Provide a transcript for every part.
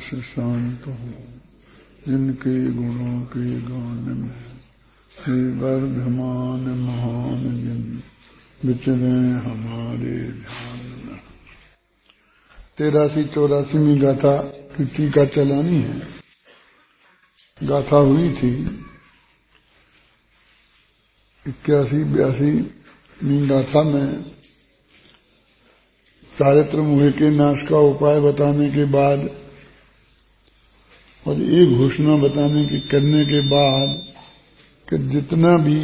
से शांत हो, जिनके गुणों के गान में हे वर्धमान महान जिन विचरे हमारे ध्यान में। 83-84 गाथा की टीका चलानी है। गाथा हुई थी 81-82 गाथा में चारित्र मोह के नाश का उपाय बताने के बाद और ये घोषणा बताने की करने के बाद कि जितना भी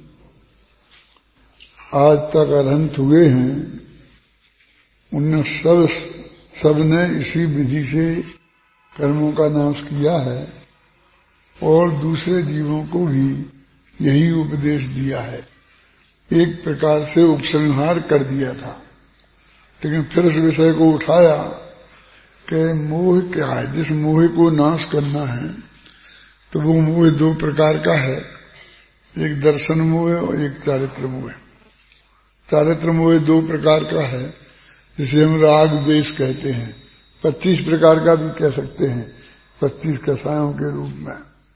आज तक अरहंत हुए हैं उनने सबने इसी विधि से कर्मों का नाश किया है और दूसरे जीवों को भी यही उपदेश दिया है। एक प्रकार से उपसंहार कर दिया था, लेकिन फिर इस विषय को उठाया कि मोह क्या है। जिस मोह को नाश करना है तो वो मोह दो प्रकार का है, एक दर्शन मोह और एक चारित्र मोह। चारित्र मोह दो प्रकार का है, जिसे हम राग द्वेष कहते हैं। 25 प्रकार का भी कह सकते हैं, 25 कसायों के रूप में।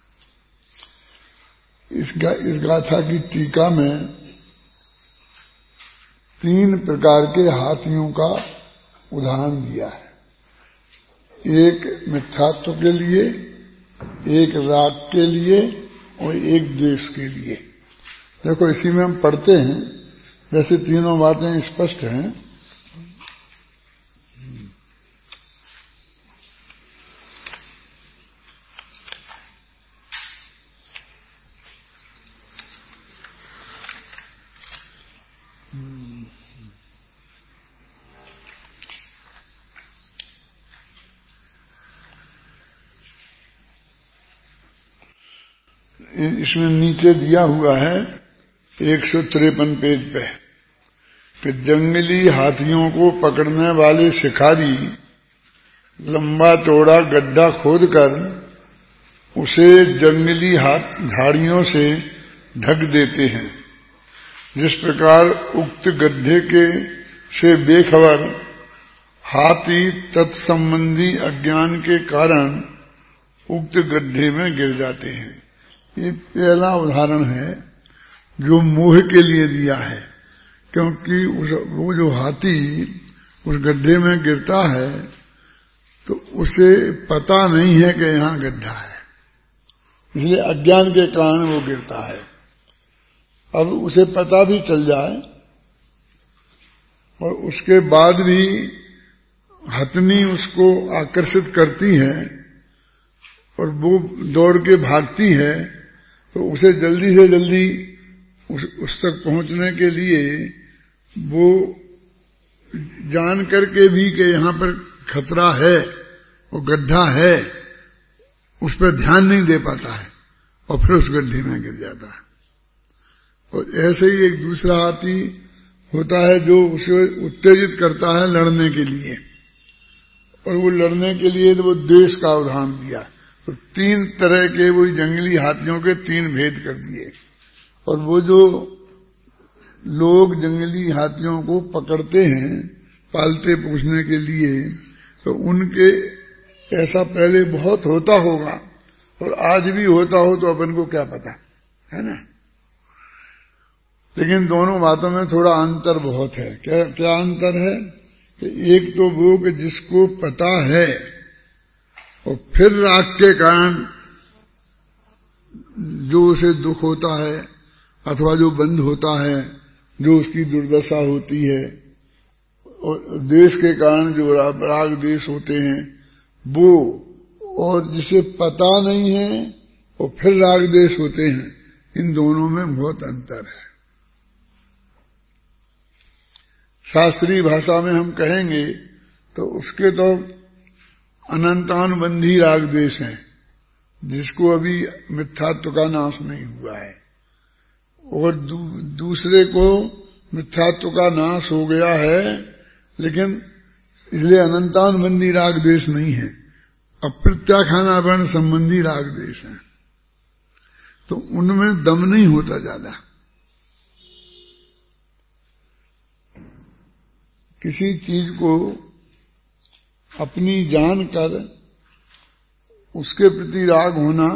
इस गाथा की टीका में 3 प्रकार के हाथियों का उदाहरण दिया है। एक मिथ्यात्व के लिए, एक राग के लिए और एक द्वेष के लिए। देखो इसी में हम पढ़ते हैं, वैसे तीनों बातें स्पष्ट हैं। इसमें नीचे दिया हुआ है 153 पेज पे कि जंगली हाथियों को पकड़ने वाले शिकारी लंबा चौड़ा गड्ढा खोदकर उसे जंगली झाड़ियों से ढक देते हैं। जिस प्रकार उक्त गड्ढे से बेखबर हाथी तत्संबंधी अज्ञान के कारण उक्त गड्ढे में गिर जाते हैं। ये पहला उदाहरण है जो मोह के लिए दिया है, क्योंकि वो जो हाथी उस गड्ढे में गिरता है तो उसे पता नहीं है कि यहाँ गड्ढा है, इसलिए अज्ञान के कारण वो गिरता है। अब उसे पता भी चल जाए और उसके बाद भी हथनी उसको आकर्षित करती है और वो दौड़ के भागती है, तो उसे जल्दी से जल्दी उस तक पहुंचने के लिए वो जान करके भी कि यहाँ पर खतरा है और गड्ढा है, उस पर ध्यान नहीं दे पाता है और फिर उस गड्ढे में गिर जाता है। और ऐसे ही एक दूसरा हाथी होता है जो उसे उत्तेजित करता है लड़ने के लिए, और वो लड़ने के लिए तो वो द्वेष का उदाहरण दिया। तो 3 तरह के वो जंगली हाथियों के 3 भेद कर दिए। और वो जो लोग जंगली हाथियों को पकड़ते हैं पालते पोसने के लिए, तो उनके ऐसा पहले बहुत होता होगा और आज भी होता हो तो अपन को क्या पता है ना। लेकिन दोनों बातों में थोड़ा अंतर बहुत है। क्या अंतर है कि एक तो वो कि जिसको पता है और फिर राग के कारण जो उसे दुख होता है अथवा जो बंध होता है, जो उसकी दुर्दशा होती है, और देश के कारण जो राग देश होते हैं वो, और जिसे पता नहीं है और फिर राग देश होते हैं, इन दोनों में बहुत अंतर है। शास्त्रीय भाषा में हम कहेंगे तो उसके तो अनंतानुबंधी राग देश हैं, जिसको अभी मिथ्यात्व का नाश नहीं हुआ है, और दूसरे को मिथ्यात्व का नाश हो गया है, लेकिन इसलिए अनंतानुबंधी राग देश नहीं है, अप्रत्याख्यानावरण संबंधी राग देश है। तो उनमें दम नहीं होता ज्यादा। किसी चीज को अपनी जानकर उसके प्रति राग होना,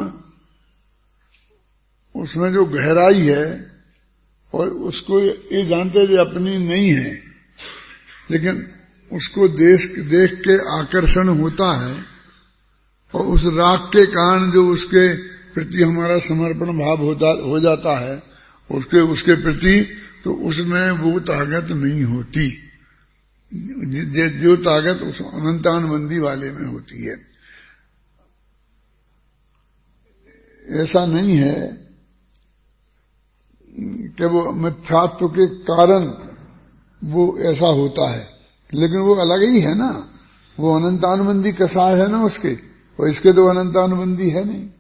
उसमें जो गहराई है, और उसको ये जानते जो अपनी नहीं है, लेकिन उसको देख के आकर्षण होता है, और उस राग के कारण जो उसके प्रति हमारा समर्पण भाव हो जाता है उसके प्रति, तो उसमें वो ताकत नहीं होती जो ताकत उस अनंतानुबंधी वाले में होती है। ऐसा नहीं है कि वो मिथ्यात्व के कारण वो ऐसा होता है, लेकिन वो अलग ही है ना, वो अनंतानुबंधी कसाय है ना उसके, और इसके तो अनंतानुबंधी है नहीं।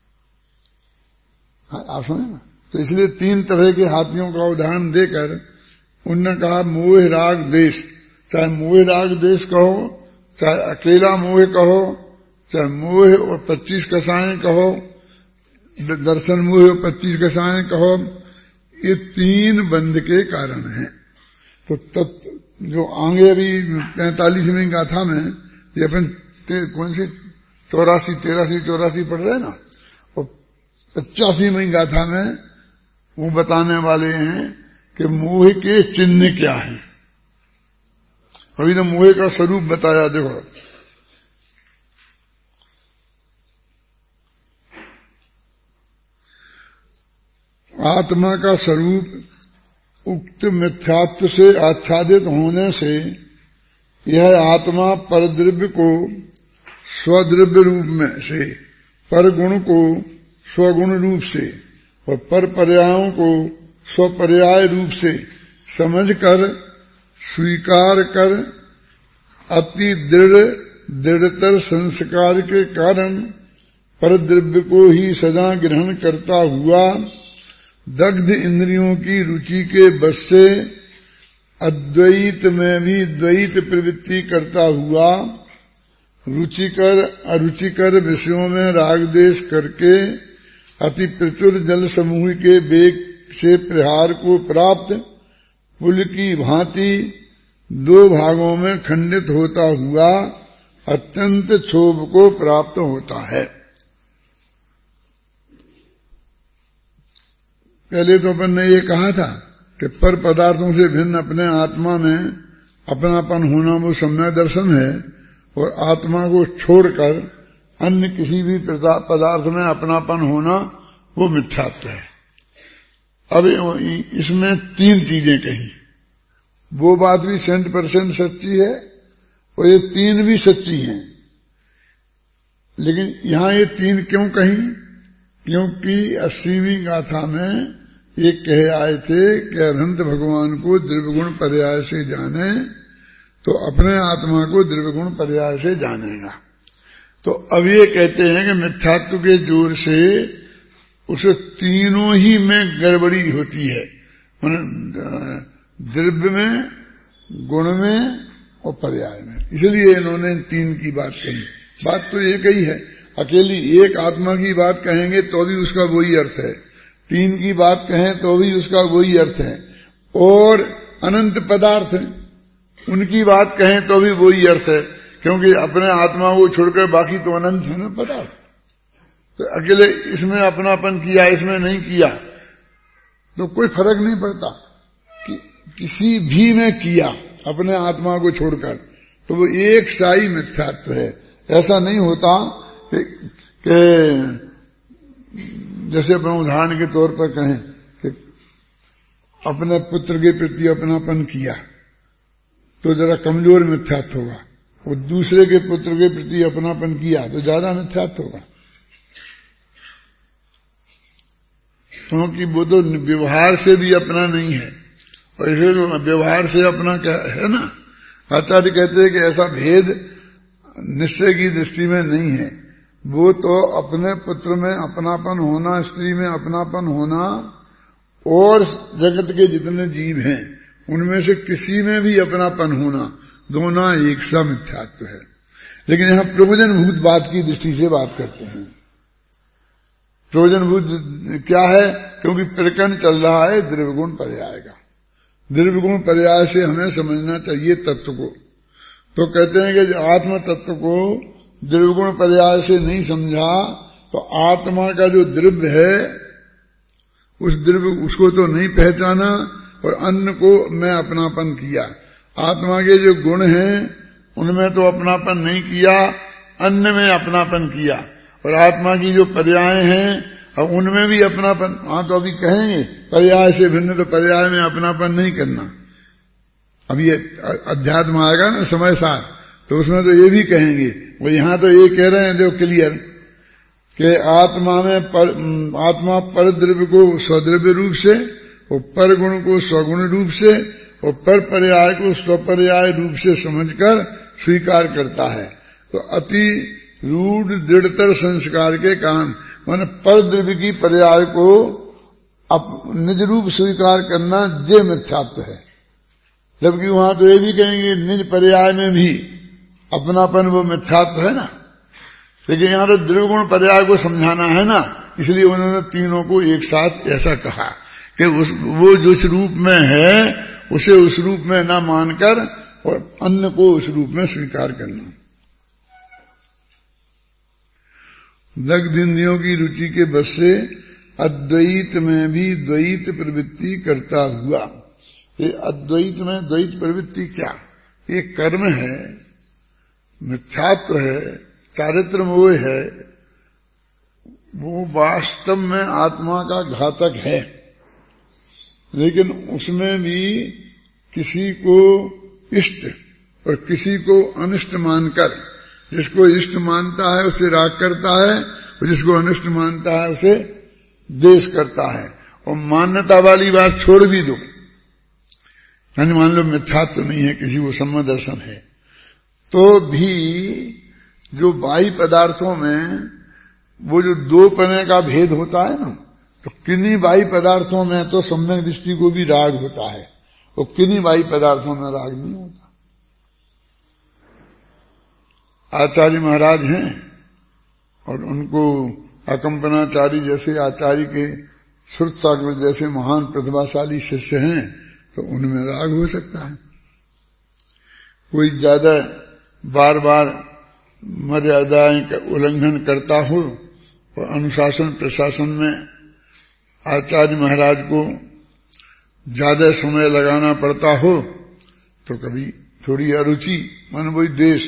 आप सुने ना, तो इसलिए 3 तरह के हाथियों का उदाहरण देकर उनने कहा मोह राग देश, चाहे मोह राग देश कहो, चाहे अकेला मोह कहो, चाहे मोह और 25 कसाएं कहो, दर्शन मोह और 25 कसाएं कहो, ये 3 बंध के कारण हैं। तो जो आगे अभी 45वीं गाथा में ये अपन कौन सी 83 पढ़ रहे हैं ना, और 85वीं गाथा में वो बताने वाले हैं कि मोह के चिन्ह क्या है। अभी तो मोह का स्वरूप बताया, देखो आत्मा का स्वरूप उक्त मिथ्यात्व से आच्छादित होने से यह आत्मा परद्रव्य को स्वद्रव्य रूप में से, पर गुण को स्वगुण रूप से और पर पर्यायों को स्वपर्याय रूप से समझकर स्वीकार कर अति दृढ़तर संस्कार के कारण परद्रव्य को ही सदा ग्रहण करता हुआ दग्ध इंद्रियों की रुचि के बस से अद्वैत में भी द्वैत प्रवृत्ति करता हुआ रुचिकर अरुचिकर विषयों में राग देश करके अति प्रचुर जल समूह के वेग से प्रहार को प्राप्त पुल की भांति 2 भागों में खंडित होता हुआ अत्यंत क्षोभ को प्राप्त होता है। पहले तो अपन ने ये कहा था कि पर पदार्थों से भिन्न अपने आत्मा में अपनापन होना वो सम्यक दर्शन है, और आत्मा को छोड़कर अन्य किसी भी पदार्थ में अपनापन होना वो मिथ्यात्व है। अब इसमें 3 चीजें कही, वो बात भी 100% सच्ची है और ये 3 भी सच्ची हैं, लेकिन यहां ये 3 क्यों कही? क्योंकि 80वीं गाथा में ये कहे आए थे कि अनंत भगवान को द्रव्यगुण पर्याय से जाने तो अपने आत्मा को द्रव्यगुण पर्याय से जानेगा। तो अब ये कहते हैं कि मिथ्यात्व के जोर से उसे तीनों ही में गड़बड़ी होती है, द्रव्य में, गुण में और पर्याय में। इसलिए इन्होंने 3 की बात कही। बात तो एक ही है, अकेली एक आत्मा की बात कहेंगे तो भी उसका वही अर्थ है, 3 की बात कहें तो भी उसका वही अर्थ है, और अनंत पदार्थ उनकी बात कहें तो भी वही अर्थ है, क्योंकि अपने आत्मा को छोड़कर बाकी तो अनंत है ना पदार्थ। तो अकेले इसमें अपनापन किया, इसमें नहीं किया तो कोई फर्क नहीं पड़ता कि किसी भी में किया अपने आत्मा को छोड़कर, तो वो एक साई मिथ्यात्व है। ऐसा नहीं होता कि जैसे अपने उदाहरण के तौर पर कहें कि अपने पुत्र के प्रति अपनापन किया तो जरा कमजोर मिथ्यात्व होगा, वो दूसरे के पुत्र के प्रति अपनापन किया तो ज्यादा मिथ्यात्व होगा, क्योंकि वो तो व्यवहार से भी अपना नहीं है, और इसे व्यवहार से अपना क्या है ना। आचार्य कहते हैं कि ऐसा भेद निश्चय की दृष्टि में नहीं है, वो तो अपने पुत्र में अपनापन होना, स्त्री में अपनापन होना, और जगत के जितने जीव हैं उनमें से किसी में भी अपनापन होना, दोनों एक सा मिथ्यात्व है। लेकिन यहां प्रयोजनभूत बात की दृष्टि से बात करते हैं। प्रयोजनभूत क्या है? क्योंकि प्रकरण चल रहा है द्रव्यगुण पर्याय का, द्रव्यगुण पर्याय से हमें समझना चाहिए तत्व को। तो कहते हैं कि आत्म तत्व को द्रव्यगुण पर्याय से नहीं समझा तो आत्मा का जो द्रव्य है उस द्रव्य उसको तो नहीं पहचाना और अन्न को मैं अपनापन किया। आत्मा के जो गुण हैं उनमें तो अपनापन नहीं किया, अन्न में अपनापन किया। और आत्मा की जो पर्याय हैं अब उनमें भी अपनापन, हाँ तो अभी कहेंगे पर्याय से भिन्न, तो पर्याय में अपनापन नहीं करना। अब ये अध्यात्म आएगा ना समय साथ, तो उसमें तो ये भी कहेंगे। वो यहां तो ये कह रहे हैं जो क्लियर कि आत्मा पर द्रव्य को स्वद्रव्य रूप से और पर गुण को स्वगुण रूप से और पर पर्याय को स्वपर्याय रूप से समझकर स्वीकार करता है। तो अति रूढ़ दृढ़तर संस्कार के कारण माने पर द्रव्य की पर्याय को निज रूप स्वीकार करना ये मिथ्यात्व है। जबकि वहां तो ये भी कहेंगे निज पर्याय में भी अपनापन वो मिथ्यात्व है ना। लेकिन यहां तो द्रव्यगुण पर्याय को समझाना है ना, इसलिए उन्होंने तीनों को एक साथ ऐसा कहा कि वो जिस रूप में है उसे उस रूप में न मानकर और अन्न को उस रूप में स्वीकार करना। दग्ध इंद्रियों की रुचि के बस से अद्वैत में भी द्वैत प्रवृत्ति करता हुआ। ये अद्वैत में द्वैत प्रवृत्ति क्या? ये कर्म है, मिथ्यात्व है, चारित्र मोह है, वो वास्तव में आत्मा का घातक है। लेकिन उसमें भी किसी को इष्ट और किसी को अनिष्ट मानकर, जिसको इष्ट मानता है उसे राग करता है और जिसको अनिष्ट मानता है उसे द्वेष करता है। और मान्यता वाली बात छोड़ भी दो, यानी मान लो मिथ्यात्व नहीं है, किसी को सम्यक दर्शन है, तो भी जो बाह्य पदार्थों में वो जो दो पने का भेद होता है ना, तो किन्हीं बाह्य पदार्थों में तो सम्यक दृष्टि को भी राग होता है और किन्हीं बाह्य पदार्थों में राग नहीं होता। आचार्य महाराज हैं और उनको अकंपनाचारी जैसे आचार्य के श्रुत सागर जैसे महान प्रतिभाशाली शिष्य हैं, तो उनमें राग हो सकता है। कोई ज्यादा बार बार मर्यादाएं का उल्लंघन करता हो और अनुशासन प्रशासन में आचार्य महाराज को ज्यादा समय लगाना पड़ता हो, तो कभी थोड़ी अरुचि मन वही द्वेष।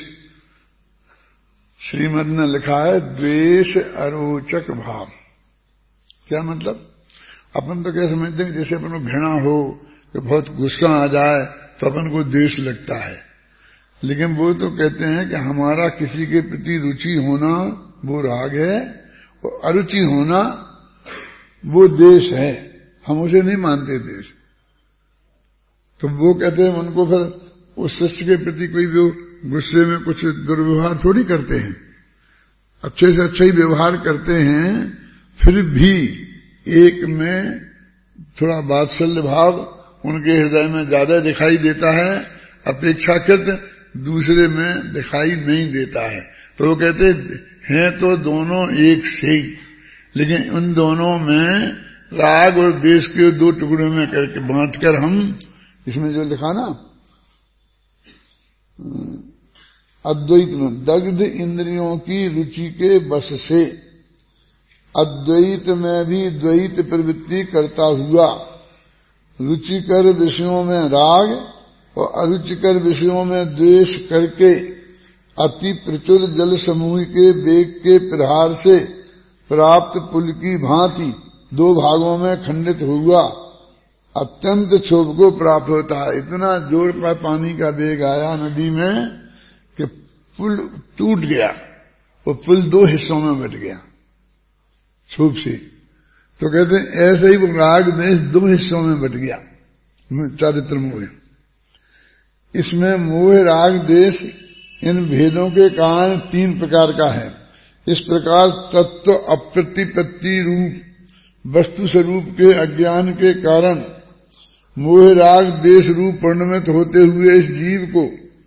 श्रीमद ने लिखा है द्वेष अरोचक भाव। क्या मतलब? अपन तो क्या समझते हैं जैसे अपन को घृणा हो कि बहुत गुस्सा आ जाए तो अपन को द्वेष लगता है, लेकिन वो तो कहते हैं कि हमारा किसी के प्रति रुचि होना वो राग है और अरुचि होना वो द्वेष है। हम उसे नहीं मानते द्वेष। तो वो कहते हैं उनको फिर उस शिष्य के प्रति कोई भी गुस्से में कुछ दुर्व्यवहार थोड़ी करते हैं, अच्छे से अच्छा ही व्यवहार करते हैं, फिर भी एक में थोड़ा वात्सल्य भाव उनके हृदय में ज्यादा दिखाई देता है, अपेक्षाकृत दूसरे में दिखाई नहीं देता है। तो वो कहते हैं तो दोनों एक से ही, लेकिन उन दोनों में राग और द्वेष के दो टुकड़ों में करके बांटकर हम, इसमें जो लिखा ना अद्वैत में दग्ध इंद्रियों की रुचि के बस से अद्वैत में भी द्वैत प्रवृत्ति करता हुआ रुचिकर विषयों में राग और अरुचिकर विषयों में द्वेष करके अति प्रचुर जल समूह के वेग के प्रहार से प्राप्त पुल की भांति दो भागों में खंडित हुआ अत्यंत क्षोभ को प्राप्त होता है। इतना जोर पर पानी का वेग आया नदी में कि पुल टूट गया, वो पुल दो हिस्सों में बट गया क्षोभ से। तो कहते हैं ऐसे ही वो राग देश दो हिस्सों में बट गया चारित्र मोह। इसमें मोह राग देश इन भेदों के कारण तीन प्रकार का है। इस प्रकार तत्व अप्रतिपत्ति रूप वस्तु स्वरूप के अज्ञान के कारण मोह राग देश रूप परिणमित होते हुए इस जीव को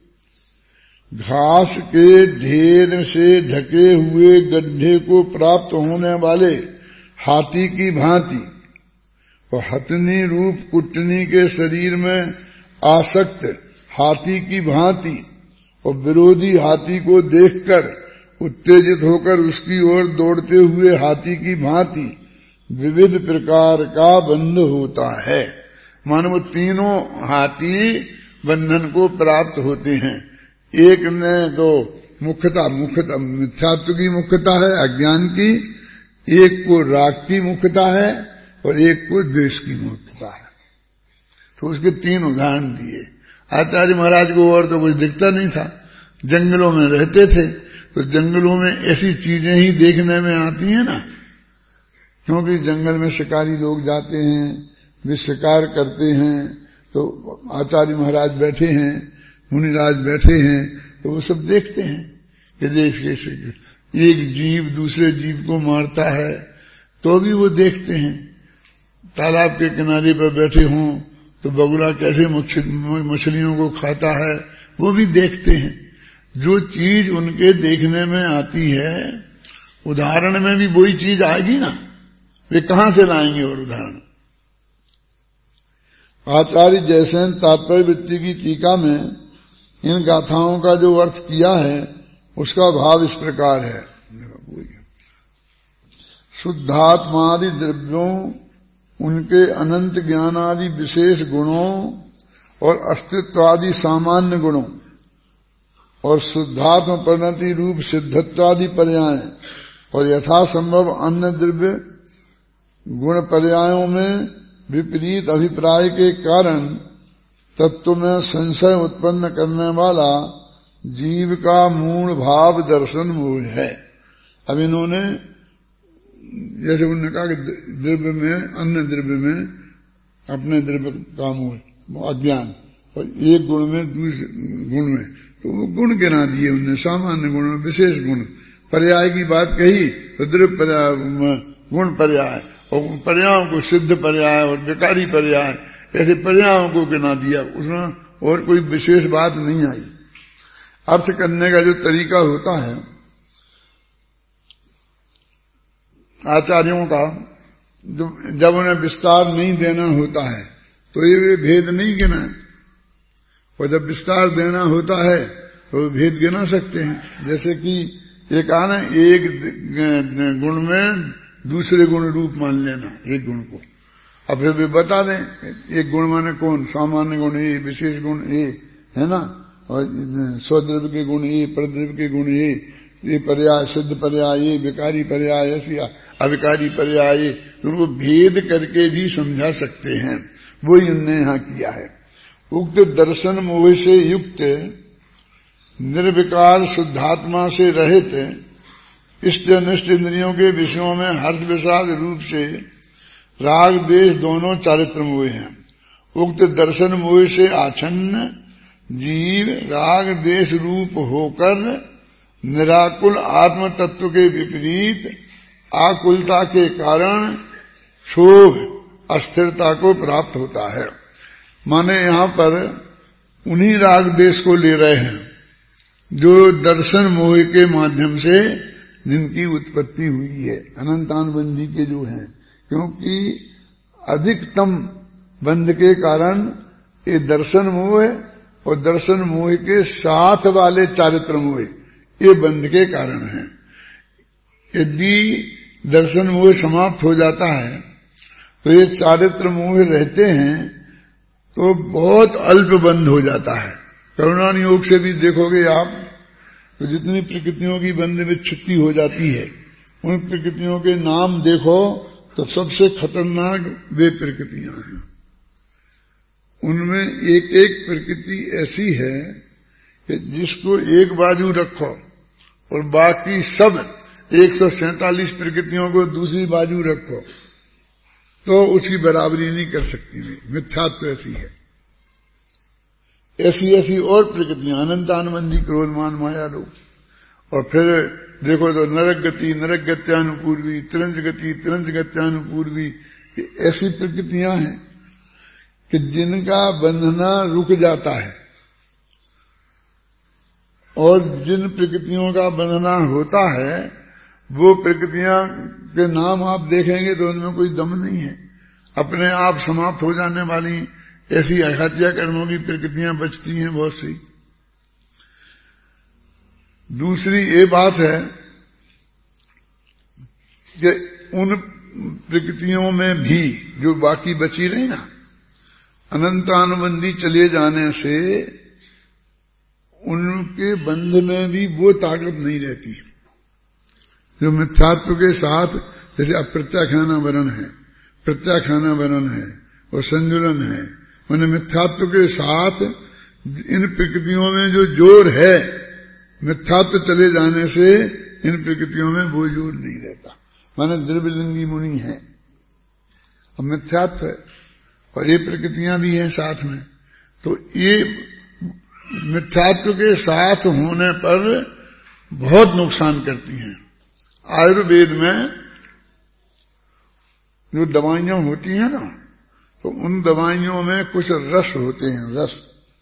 घास के ढेर से ढके हुए गड्ढे को प्राप्त होने वाले हाथी की भांति और हथनी रूप कुटनी के शरीर में आसक्त हाथी की भांति और विरोधी हाथी को देखकर उत्तेजित होकर उसकी ओर दौड़ते हुए हाथी की भांति विविध प्रकार का बंध होता है। मानो वो तीनों हाथी बंधन को प्राप्त होते हैं। एक ने तो मुख्यता मिथ्यात्व की मुख्यता है, अज्ञान की, एक को राग की मुख्यता है और एक को द्वेष की मुख्यता है। तो उसके तीन उदाहरण दिए। आचार्य महाराज को और तो कुछ दिखता नहीं था, जंगलों में रहते थे, तो जंगलों में ऐसी चीजें ही देखने में आती हैं ना, क्योंकि जंगल में शिकारी लोग जाते हैं, वे शिकार करते हैं, तो आचार्य महाराज बैठे हैं, मुनिराज बैठे हैं, तो वो सब देखते हैं कि जैसे एक जीव दूसरे जीव को मारता है तो भी वो देखते हैं। तालाब के किनारे पर बैठे हों तो बगुला कैसे मछलियों को खाता है वो भी देखते हैं। जो चीज उनके देखने में आती है, उदाहरण में भी वही चीज आएगी ना, वे कहां से लाएंगे और उदाहरण। आचार्य जयसेन तात्पर्य वृत्ति की टीका में इन गाथाओं का जो अर्थ किया है उसका भाव इस प्रकार है। शुद्धात्मादि द्रव्यों, उनके अनंत ज्ञानादि विशेष गुणों और अस्तित्वादि सामान्य गुणों और शुद्धात्म परिणति रूप सिद्धत्वादि पर्याय और यथासंभव अन्य द्रव्य गुण पर्यायों में विपरीत अभिप्राय के कारण तत्व में संशय उत्पन्न करने वाला जीव का मूल भाव दर्शन मूल है। अब इन्होंने जैसे उन्होंने कहा कि द्रव्य में, अन्य द्रव्य में अपने द्रव्य का मूल अज्ञान, और एक गुण में दूसरे गुण में, तो वो गुण गिना दिए उनने, सामान्य गुण और विशेष गुण। पर्याय की बात कही तो द्रव्य पर्याय, गुण पर्याय, और पर्यायों को सिद्ध पर्याय और विकारी पर्याय, ऐसे पर्यायों को गिना दिया। उसमें और कोई विशेष बात नहीं आई। अर्थ करने का जो तरीका होता है आचार्यों का, जब उन्हें विस्तार नहीं देना होता है तो ये भेद नहीं गिना, और जब विस्तार देना होता है तो भेद गिना सकते हैं। जैसे कि एक आना, एक गुण में दूसरे गुण रूप मान लेना एक गुण को, अब फिर भी बता दें एक गुण माने कौन, सामान्य गुण ये, विशेष गुण ये, है ना, और स्वद्रव्य के गुण ये, परद्रव्य के गुण ये पर्याय, सिद्ध पर्याय ये, विकारी पर्याय ऐसी, अविकारी पर्याय ये, उनको भेद करके भी समझा सकते हैं। वो इनने यहां किया है। उक्त दर्शन मोह से युक्त निर्विकार शुद्धात्मा से रहित इष्ट अनिष्ट इंद्रियों के विषयों में हर्ष विषाद रूप से राग देश दोनों चारित्र मोह हैं। उक्त दर्शन मोह से आच्छन्न जीव राग देश रूप होकर निराकुल आत्म तत्व के विपरीत आकुलता के कारण क्षोभ अस्थिरता को प्राप्त होता है। माने यहां पर उन्हीं राग देश को ले रहे हैं जो दर्शन मोह के माध्यम से जिनकी उत्पत्ति हुई है, अनंतानुबंधी के जो हैं, क्योंकि अधिकतम बंध के कारण ये दर्शन मोह और दर्शन मोह के साथ वाले चारित्र मोह ये बंध के कारण हैं। यदि दर्शन मोह समाप्त हो जाता है तो ये चारित्र मोह रहते हैं तो बहुत अल्प बंध हो जाता है। करुणान योग से भी देखोगे आप तो जितनी प्रकृतियों की बंध विच्छित्ति हो जाती है, उन प्रकृतियों के नाम देखो तो सबसे खतरनाक वे प्रकृतियां हैं। उनमें एक एक प्रकृति ऐसी है कि जिसको एक बाजू रखो और बाकी सब 147 प्रकृतियों को दूसरी बाजू रखो तो उसकी बराबरी नहीं कर सकती। मिथ्यात्व ऐसी है। ऐसी ऐसी और प्रकृतियां अनंतानुबंधी क्रोधमान माया रूप। और फिर देखो तो नरक गति नरक गत्यानुपूर्वी, तिरंज गति तिरंज गत्यानुपूर्वी, ऐसी प्रकृतियां हैं कि जिनका बंधना रुक जाता है, और जिन प्रकृतियों का बंधना होता है वो प्रकृतियां के नाम आप देखेंगे तो उनमें कोई दम नहीं है। अपने आप समाप्त हो जाने वाली ऐसी हत्या कर्मों की प्रकृतियां बचती हैं बहुत सी। दूसरी ये बात है कि उन प्रकृतियों में भी जो बाकी बची रही ना, अनंतानुबंधी चले जाने से उनके बंध में भी वो ताकत नहीं रहती जो मिथ्यात्व के साथ, जैसे अप्रत्याख्यानावरण है, प्रत्याख्यानावरण है और संजुलन है। मैंने मिथ्यात्व के साथ इन प्रकृतियों में जो जोर है, मिथ्यात्व चले जाने से इन प्रकृतियों में वो जोर नहीं रहता। माने द्रव्यलिंगी मुनि है और मिथ्यात्व है और ये प्रकृतियां भी हैं साथ में, तो ये मिथ्यात्व के साथ होने पर बहुत नुकसान करती हैं। आयुर्वेद में जो दवाइयां होती हैं ना, तो उन दवाइयों में कुछ रस होते हैं, रस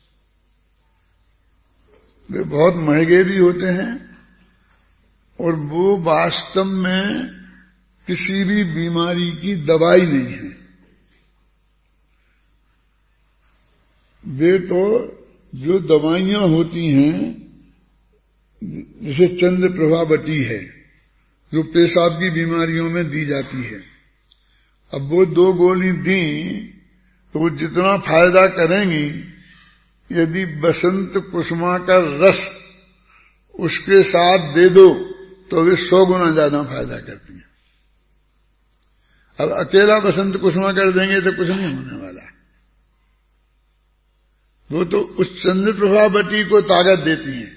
वे बहुत महंगे भी होते हैं और वो वास्तव में किसी भी बीमारी की दवाई नहीं है। वे तो जो दवाइयां होती हैं, जैसे चंद्र प्रभावती है जो पेशाब की बीमारियों में दी जाती है, अब वो 2 गोली दी तो वो जितना फायदा करेंगी, यदि बसंत कुसुमा का रस उसके साथ दे दो तो वे 100 गुना ज्यादा फायदा करती हैं। अब अकेला बसंत कुसुमा कर देंगे तो कुछ नहीं होने वाला। वो तो उस चंद्र प्रभावती को ताकत देती है,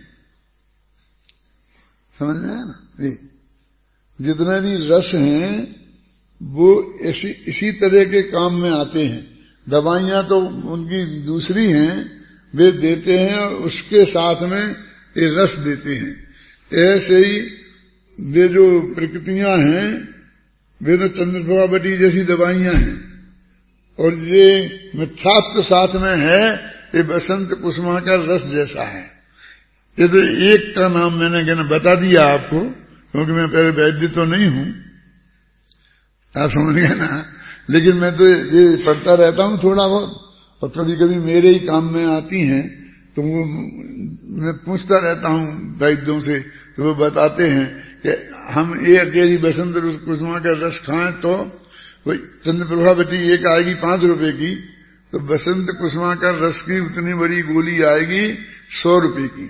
समझ में है ना। जितने भी रस हैं वो इसी तरह के काम में आते हैं। दवाइयां तो उनकी दूसरी हैं, वे देते हैं और उसके साथ में ये रस देते हैं। ऐसे ही वे जो प्रकृतियां हैं वे तो चंद्र प्रभावती जैसी दवाइयां हैं, और ये मिथ्यात्व साथ में है, ये बसंत कुसुमा का रस जैसा है। ये तो एक का नाम मैंने बता दिया आपको, क्योंकि मैं पहले वैद्य तो नहीं हूं, आप समझ गए ना। लेकिन मैं तो ये पढ़ता रहता हूं थोड़ा बहुत, और कभी कभी मेरे ही काम में आती हैं, तो वो मैं पूछता रहता हूं वैद्यों से, तो वो बताते हैं कि हम ये अकेली बसंत कुसुमा का रस खाएं तो वही चंद्र प्रभावती एक आएगी 5 रुपए की, तो बसंत कुसुमा का रस की उतनी बड़ी गोली आएगी 100 रुपए की।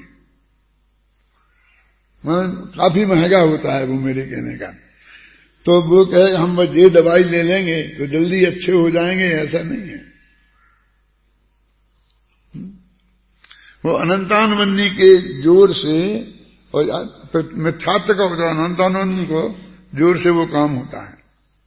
काफी महंगा होता है वो मेरे कहने का। तो वो कहे हम बस ये दवाई ले लेंगे तो जल्दी अच्छे हो जाएंगे, ऐसा नहीं है। वो अनंतानुबंधी के जोर से और मिथ्यात्व का अनंतानुबंधी को जोर से वो काम होता है।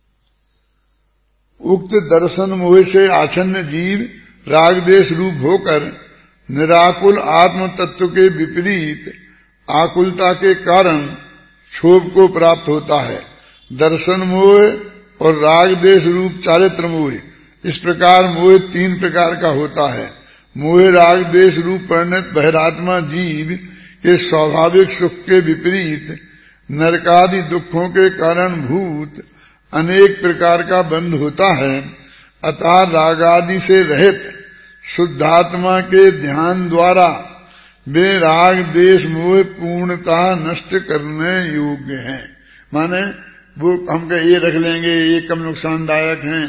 उक्त दर्शन मोह से आच्छन्न जीव राग देश रूप होकर निराकुल आत्म तत्व के विपरीत आकुलता के कारण क्षोभ को प्राप्त होता है। दर्शन मोह और राग देश रूप चारित्र मोह, इस प्रकार मोह 3 प्रकार का होता है। मोह राग देश रूप परिणत बहिरात्मा जीव के स्वाभाविक सुख के विपरीत नरकादि दुखों के कारण भूत अनेक प्रकार का बंध होता है। अतः रागादि से रहित शुद्धात्मा के ध्यान द्वारा वे राग देश मोह पूर्णतः नष्ट करने योग्य हैं। माने वो हम ये रख लेंगे ये कम नुकसानदायक हैं,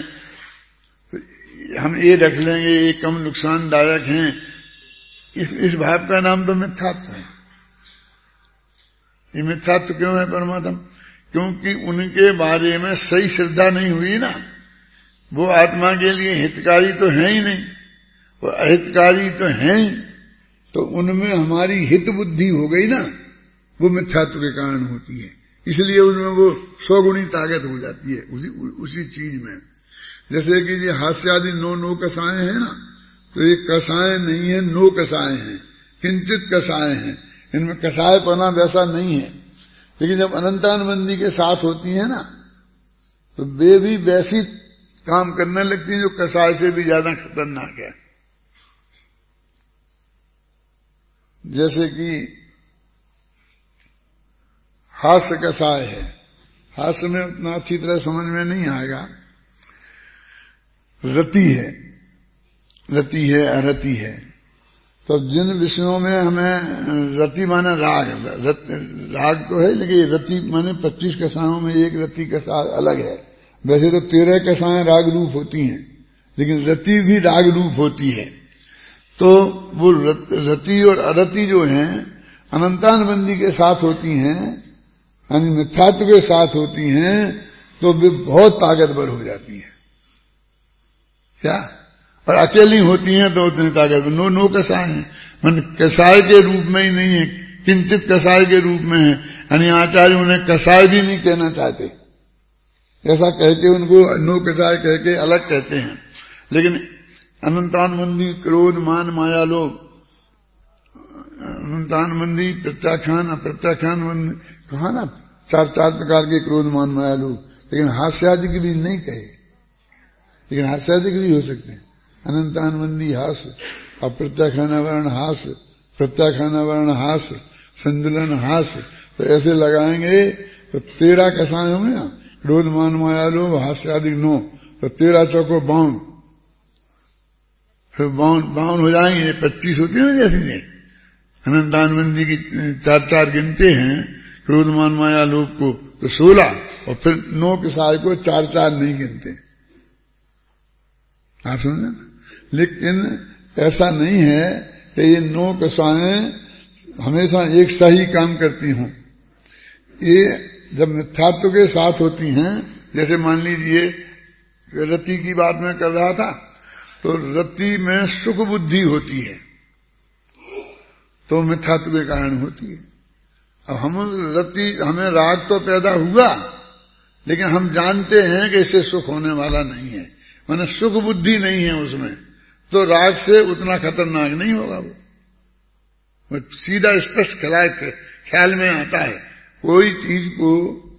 हम ये रख लेंगे ये कम नुकसानदायक हैं, इस भाव का नाम तो मिथ्यात्व है। ये मिथ्यात्व क्यों है परमात्मा? क्योंकि उनके बारे में सही श्रद्धा नहीं हुई ना। वो आत्मा के लिए हितकारी तो है ही नहीं, वो अहितकारी तो है ही, तो उनमें हमारी हित बुद्धि हो गई ना, वो मिथ्यात्व के कारण होती है। इसलिए उनमें वो 100 गुनी ताकत हो जाती है उसी चीज में। जैसे कि ये हास्यादि 9 कसाएं हैं ना, तो ये कसाएं नहीं है, 9 कसाएं हैं, किंचित कसाएं हैं। इनमें कसायपना वैसा नहीं है, लेकिन जब अनंतानुबंधी के साथ होती है ना, तो वे भी वैसी काम करने लगती हैं जो कसाय से भी ज्यादा खतरनाक है। जैसे कि हास्य कसाय है, हास्य में उतना अच्छी तरह समझ में नहीं आएगा। रति है, अरति है, तो जिन विषयों में हमें रति माने राग, राग तो है, लेकिन रति माने 25 कसायों में एक रति कसा अलग है। वैसे तो 13 कसाएं राग रूप होती हैं, लेकिन रति भी राग रूप होती है। तो वो रति और अरति जो हैं अनंतानुबंधी के साथ होती हैं, यानी मिथ्यात्व के साथ होती हैं, तो वे बहुत ताकतवर हो जाती हैं। क्या? और अकेली होती हैं तो उतनी ताकतवर। नो कसाय है, मन कसाय के रूप में ही नहीं है, किंचित कसाय के रूप में है। यानी आचार्य उन्हें कसाय भी नहीं कहना चाहते, ऐसा कहके उनको नो कसाय कह के अलग कहते हैं। लेकिन अनंतानुबंधी क्रोध मान माया लोभ, अनंतानुबंधी प्रत्याख्यान अप्रत्याख्यान कहा ना, 4 प्रकार के क्रोध मान माया लोभ। लेकिन हास्यादि के भी नहीं कहे, लेकिन हास्यादि के भी हो सकते हैं। अनंतानुबंधी हास्य, अप्रत्याख्यानावरण हास्य, प्रत्याख्यानावरण हास्य, संजुलन हास्य, तो ऐसे लगाएंगे तो 13 कसाय होंगे ना, क्रोध मान माया लोभ हास्यादि 9, तो 13 चौको 52, फिर 52 हो जाएंगे। ये 25 होती है ना, जैसे नहीं अनंतानुबंधी की 4 गिनते हैं क्रोध मान माया लोभ को, तो 16, और फिर 9 कसाय को 4 नहीं गिनते। आप समझे? लेकिन ऐसा नहीं है कि ये 9 कसाएं हमेशा एक सा ही काम करती हों। ये जब मिथ्यात्व के साथ होती हैं, जैसे मान लीजिए रति की बात मैं कर रहा था, तो रति में सुख बुद्धि होती है, तो मिथ्यात्व के कारण होती है। अब हमें राग तो पैदा हुआ, लेकिन हम जानते हैं कि इससे सुख होने वाला नहीं है, माने सुख बुद्धि नहीं है उसमें, तो राग से उतना खतरनाक नहीं होगा। वो सीधा स्पष्ट ख्याल में आता है। कोई चीज को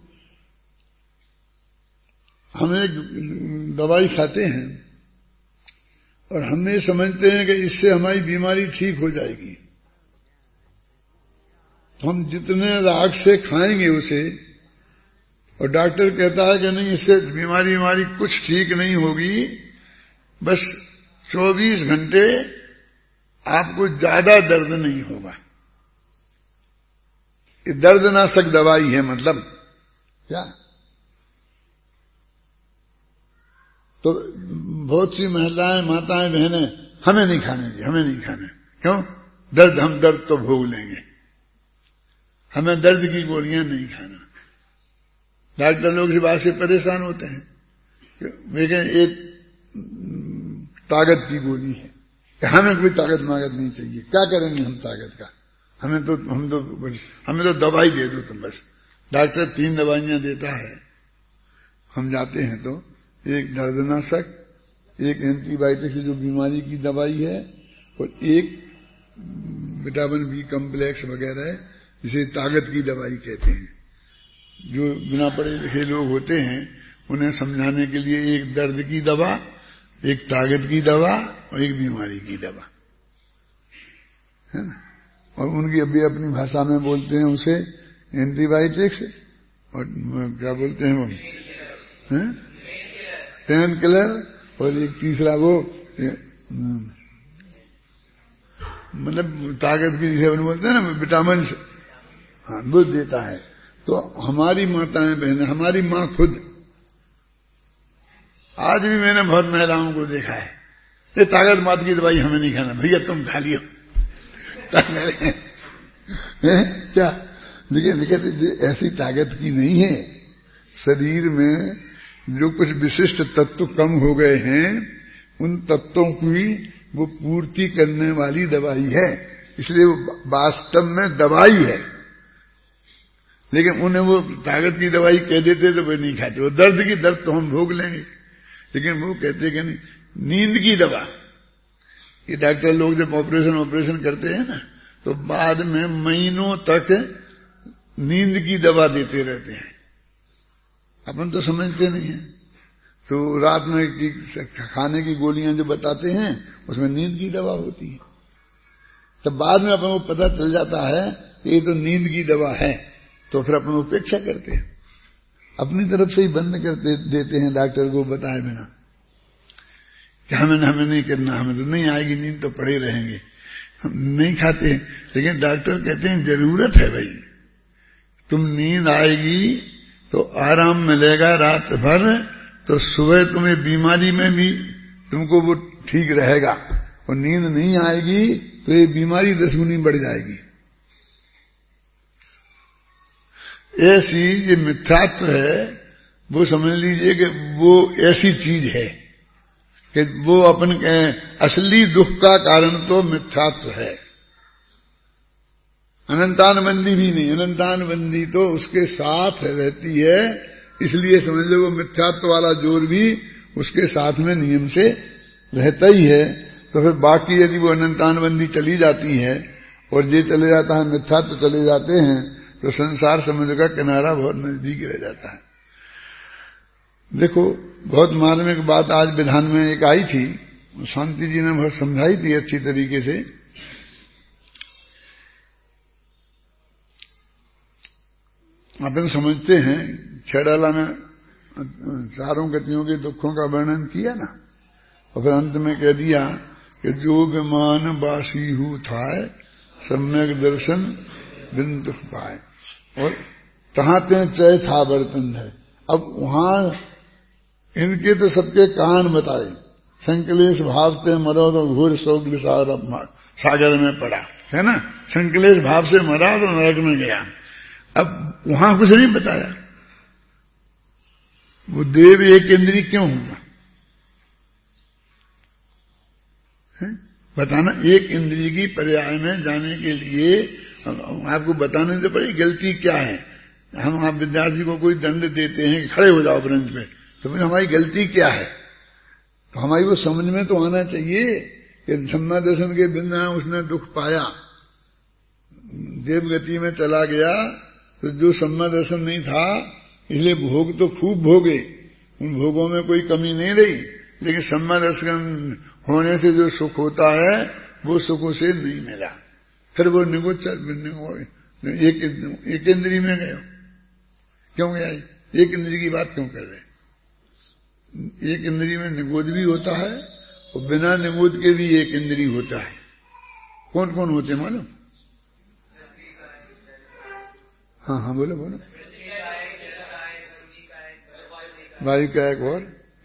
हम एक दवाई खाते हैं और हम ये समझते हैं कि इससे हमारी बीमारी ठीक हो जाएगी, तो हम जितने राग से खाएंगे उसे, और डॉक्टर कहता है कि नहीं इससे बीमारी कुछ ठीक नहीं होगी, बस 24 घंटे आपको ज्यादा दर्द नहीं होगा। ये दर्दनाशक दवाई है, मतलब क्या? तो बहुत सी महिलाएं, माताएं, बहनें हमें नहीं खाने जी, हमें नहीं खाने। क्यों? हम दर्द तो भोग लेंगे, हमें दर्द की गोलियां नहीं खाना। डॉक्टर लोग इस बात से परेशान होते हैं, लेकिन एक ताकत की गोली है, हमें कोई ताकत मागत नहीं चाहिए। क्या करेंगे हम ताकत का? हमें तो दवाई दे दो तुम बस। डॉक्टर 3 दवाइयां देता है, हम जाते हैं तो एक दर्दनाशक, एक एंटीबायोटिक जो बीमारी की दवाई है, और एक विटामिन बी कॉम्प्लेक्स वगैरह है, जिसे ताकत की दवाई कहते हैं। जो बिना पढ़े लिखे लोग होते हैं उन्हें समझाने के लिए एक दर्द की दवा, एक ताकत की दवा और एक बीमारी की दवा है ना। और उनकी अभी अपनी भाषा में बोलते हैं उसे एंटीबायोटिक्स, और क्या बोलते हैं वो पेन किलर, और एक तीसरा वो मतलब ताकत की, जिसे बोलते हैं ना विटामिन, हाँ वो देता है। तो हमारी माताएं बहनें, हमारी माँ खुद, आज भी मैंने बहुत महिलाओं को देखा है, ये ताकत मात की दवाई हमें नहीं खाना, भैया तुम खा लियो क्या? लेकिन ऐसी ताकत की नहीं है। शरीर में जो कुछ विशिष्ट तत्व कम हो गए हैं, उन तत्वों की वो पूर्ति करने वाली दवाई है, इसलिए वो वास्तव में दवाई है। लेकिन उन्हें वो ताकत की दवाई कह देते तो वे नहीं खाते। वो दर्द की दर्द तो हम भोग लेंगे, लेकिन वो कहते कि नहीं, नींद की दवा। ये डॉक्टर लोग जब ऑपरेशन करते हैं ना, तो बाद में महीनों तक नींद की दवा देते रहते हैं। अपन तो समझते नहीं है, तो रात में खाने की गोलियां जो बताते हैं उसमें नींद की दवा होती है। तब बाद में अपन को पता चल जाता है कि ये तो नींद की दवा है, तो फिर अपन उपेक्षा करते हैं, अपनी तरफ से ही बंद कर देते हैं डॉक्टर को बताए बिना कि हमें नहीं करना, हमें तो नहीं आएगी नींद, तो पड़े रहेंगे। हम नहीं खाते, लेकिन डॉक्टर कहते हैं जरूरत है भाई, तुम नींद आएगी तो आराम मिलेगा रात भर, तो सुबह तुम्हें बीमारी में भी तुमको वो ठीक रहेगा, और नींद नहीं आएगी तो ये बीमारी 10 गुनी बढ़ जाएगी। ऐसी ये मिथ्यात्व है, वो समझ लीजिए कि वो ऐसी चीज है कि वो अपन असली दुख का कारण तो मिथ्यात्व है। अनंतानबंदी भी नहीं, अनंतानबंदी तो उसके साथ रहती है, इसलिए समझ लो वो मिथ्यात्व वाला जोर भी उसके साथ में नियम से रहता ही है। तो फिर बाकी यदि वो अनंतानबंदी चली जाती है और ये चले जाता है मिथ्यात्व चले जाते हैं, तो संसार समुद्र का किनारा बहुत नजदीक रह जाता है। देखो, बहुत मार्मिक बात आज विधान में एक आई थी, शांति जी ने बहुत समझाई थी अच्छी तरीके से। अपन समझते हैं छेड़ाला ने चारों गतियों के दुखों का वर्णन किया ना, और फिर अंत में कह दिया कि जो विमान बासी हु थाए सम्यक दर्शन बिन दुख पाए, और तहाते चय था बर्तन है। अब वहां इनके तो सबके कान बताए, संकलेश भाव से मरो तो घोर शोक सागर में पड़ा, है ना, संकलेश भाव से मरा तो नरक में गया। अब वहां कुछ नहीं बताया, वो देव एक इंद्रिय क्यों हुआ है? बताना, एक इंद्रिय की पर्याय में जाने के लिए आपको बताने से पड़े गलती क्या है। हम आप विद्यार्थी को कोई दंड देते हैं कि खड़े हो जाओ ब्रेंच पे, तो फिर हमारी गलती क्या है, तो हमारी वो समझ में तो आना चाहिए कि सम्मा दर्शन के बिना उसने दुख पाया, देवगति में चला गया, तो जो सम्मा दर्शन नहीं था इसलिए भोग तो खूब भोगे, उन भोगों में कोई कमी नहीं रही, लेकिन सम्मा दर्शन होने से जो सुख होता है वो सुख उसे नहीं मिला। फिर वो एक इंद्रिय में गए, क्यों गया, एक इंद्रिय की बात क्यों कर रहे? एक इंद्रिय में निगोद भी होता है और बिना निगोद के भी एक इंद्रिय होता है। कौन कौन होते मालूम? हाँ बोलो बोलो। वायु का एक और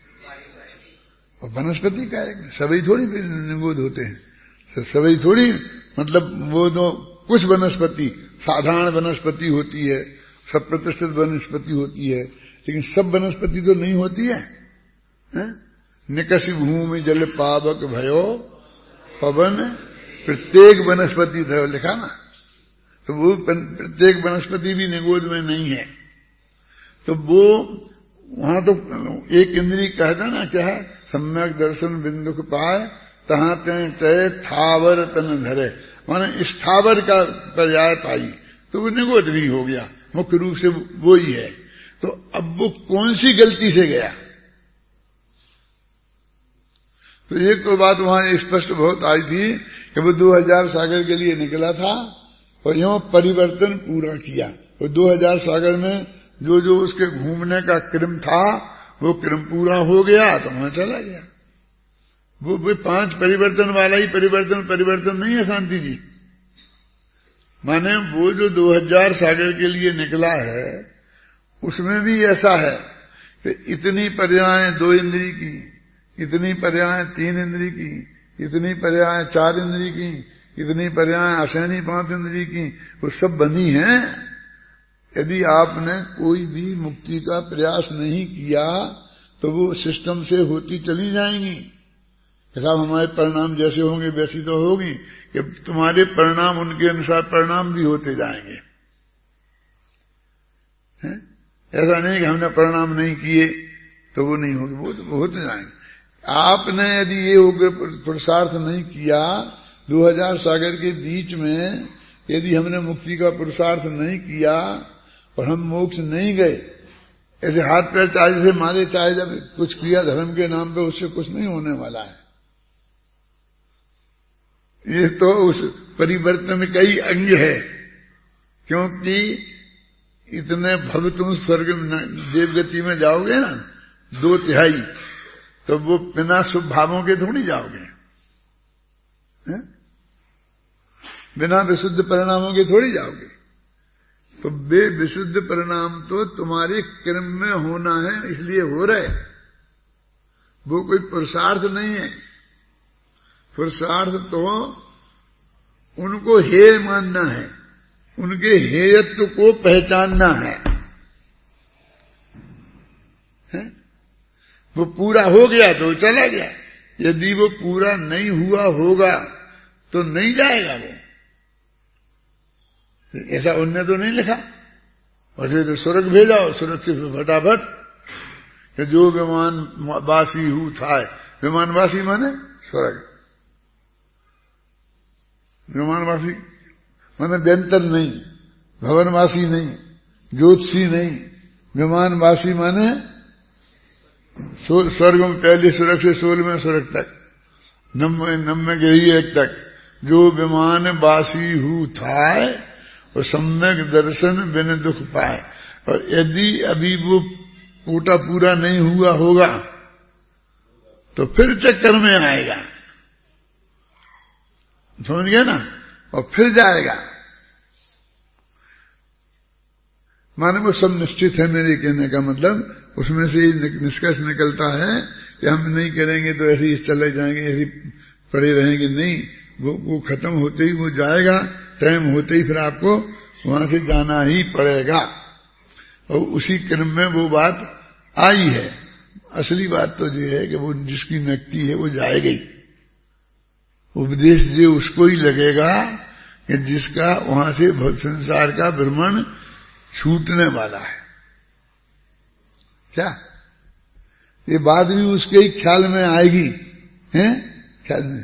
वनस्पति का एक, सभी थोड़ी निगोद होते हैं, सभी थोड़ी, मतलब वो तो कुछ वनस्पति साधारण वनस्पति होती है, सब प्रतिष्ठित वनस्पति होती है, लेकिन सब वनस्पति तो नहीं होती है। निकसी भूमि जल पावक भयो पवन प्रत्येक वनस्पति था लिखा ना, तो वो प्रत्येक वनस्पति भी निगोद में नहीं है। तो वो वहां तो एक इंद्रिय कहता ना, क्या है, सम्यक दर्शन बिंदुक पाए तहां तय थावर तन धरे, माने स्थावर का पर्याय पाई, तो वो निगोद भी हो गया, मुख्य रूप से वो ही है। तो अब वो कौन सी गलती से गया? तो एक तो बात वहां स्पष्ट बहुत आई थी कि वो 2000 सागर के लिए निकला था और यूं परिवर्तन पूरा किया, और 2000 सागर में जो जो उसके घूमने का क्रम था वो क्रम पूरा हो गया तो वहां चला गया। वो 5 परिवर्तन वाला ही परिवर्तन नहीं है शांति जी, माने वो जो 2000 सागर के लिए निकला है उसमें भी ऐसा है कि इतनी पर्याय 2 इंद्रिय की, इतनी पर्याय 3 इंद्रिय की, इतनी पर्याय 4 इंद्रिय की, इतनी पर्याय असैनी 5 इंद्रिय की, वो सब बनी हैं। यदि आपने कोई भी मुक्ति का प्रयास नहीं किया तो वो सिस्टम से होती चली जाएंगी। साहब हमारे परिणाम जैसे होंगे वैसी तो होगी, कि तुम्हारे परिणाम उनके अनुसार परिणाम भी होते जाएंगे। ऐसा नहीं कि हमने परिणाम नहीं किए तो वो नहीं होगी, वो तो होते जाएंगे। आपने यदि ये पुरुषार्थ नहीं किया, 2000 सागर के बीच में यदि हमने मुक्ति का पुरुषार्थ नहीं किया और हम मोक्ष नहीं गए, ऐसे हाथ पैर चाहे से मारे चाहे जब कुछ किया धर्म के नाम पे, उससे कुछ नहीं होने वाला है। ये तो उस परिवर्तन का ही अंग है, क्योंकि इतने भव तुम स्वर्ग देवगति में जाओगे ना 2/3, तो वो बिना शुभ भावों के थोड़ी जाओगे। बिना विशुद्ध परिणामों के थोड़ी जाओगे। तो वे विशुद्ध परिणाम तो तुम्हारे कर्म में होना है, इसलिए हो रहे, वो कोई पुरुषार्थ नहीं है। पुरुषार्थ तो उनको हेय मानना है, उनके हेयत्व को पहचानना है? वो पूरा हो गया तो चला गया, यदि वो पूरा नहीं हुआ होगा तो नहीं जाएगा वो। ऐसा उनने तो नहीं लिखा, वैसे तो स्वर्ग भेजाओ, स्वर्ग से फटाफट कि जो विमान वासी हु था। विमानवासी माने स्वर्ग, विमानवासी माने व्यंतर नहीं, भवनवासी नहीं, ज्योतिषी नहीं, विमानवासी माने स्वर्ग में पहले स्वर्ग से 16वें स्वर्ग तक, 9वें गई एक तक जो विमान वासी हु था और सम्यक दर्शन बिन दुख पाए। और यदि अभी वो कोटा पूरा नहीं हुआ होगा तो फिर चक्कर में आएगा, समझ गए ना, और फिर जाएगा। माने वो सब निश्चित है, मेरे कहने का मतलब उसमें से निष्कर्ष निकलता है कि हम नहीं करेंगे तो ऐसे ही चले जाएंगे, ऐसे ही पड़े रहेंगे। नहीं, वो खत्म होते ही वो जाएगा, टाइम होते ही फिर आपको वहां से जाना ही पड़ेगा। और उसी क्रम में वो बात आई है। असली बात तो ये है कि वो जिसकी नक्की है वो जाएगा ही। उपदेश जो उसको ही लगेगा कि जिसका वहां से संसार का भ्रमण छूटने वाला है। क्या ये बात भी उसके ही ख्याल में आएगी, हैं ख्याल में।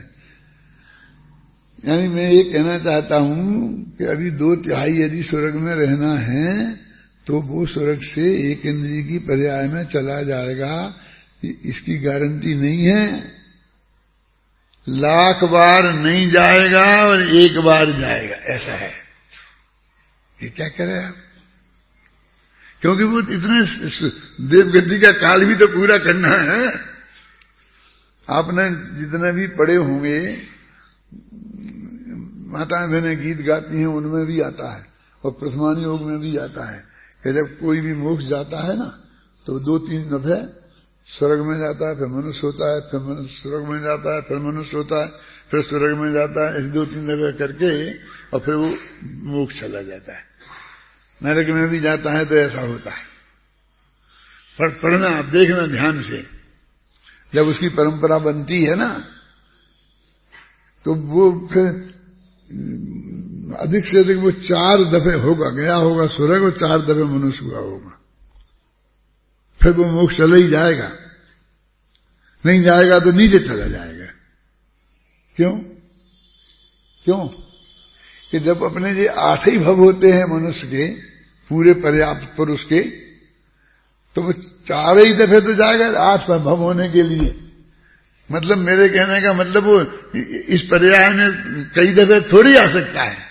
यानी मैं ये कहना चाहता हूं कि अभी 2/3 यदि स्वर्ग में रहना है तो वो स्वर्ग से 1 इंद्रिय की पर्याय में चला जाएगा, इसकी गारंटी नहीं है। 1,00,000 बार नहीं जाएगा और 1 बार जाएगा, ऐसा है। ये क्या करें आप, क्योंकि वो इतने देवगति का काल भी तो पूरा करना है। आपने जितने भी पढ़े होंगे, माताएं बहनें गीत गाती हैं, उनमें भी आता है और प्रथमान योग में भी आता है कि जब कोई भी मोक्ष जाता है ना तो 2-3 दफे स्वर्ग में जाता है, फिर मनुष्य होता है, फिर मनुष्य स्वर्ग में जाता है, फिर मनुष्य होता है, फिर स्वर्ग में जाता है, ऐसे 2-3 दफे करके और फिर वो मोक्ष चला जाता है। नरक में भी जाता है तो ऐसा होता है। पर पढ़ना, आप देखना ध्यान से, जब उसकी परंपरा बनती है ना तो वो फिर अधिक से अधिक वो 4 दफे होगा, गया होगा स्वर्ग और 4 दफे मनुष्य हुआ होगा, फिर वो मोक्ष चला ही जाएगा। नहीं जाएगा तो नीचे चला जाएगा। क्यों? कि जब अपने ये 8 ही भव होते हैं मनुष्य के पूरे पर्याप्त पुरुष के, तो वो 4 ही दफे तो जाएगा 8 भव होने के लिए। मतलब मेरे कहने का मतलब वो इस पर्याय में कई दफे थोड़ी आ सकता है।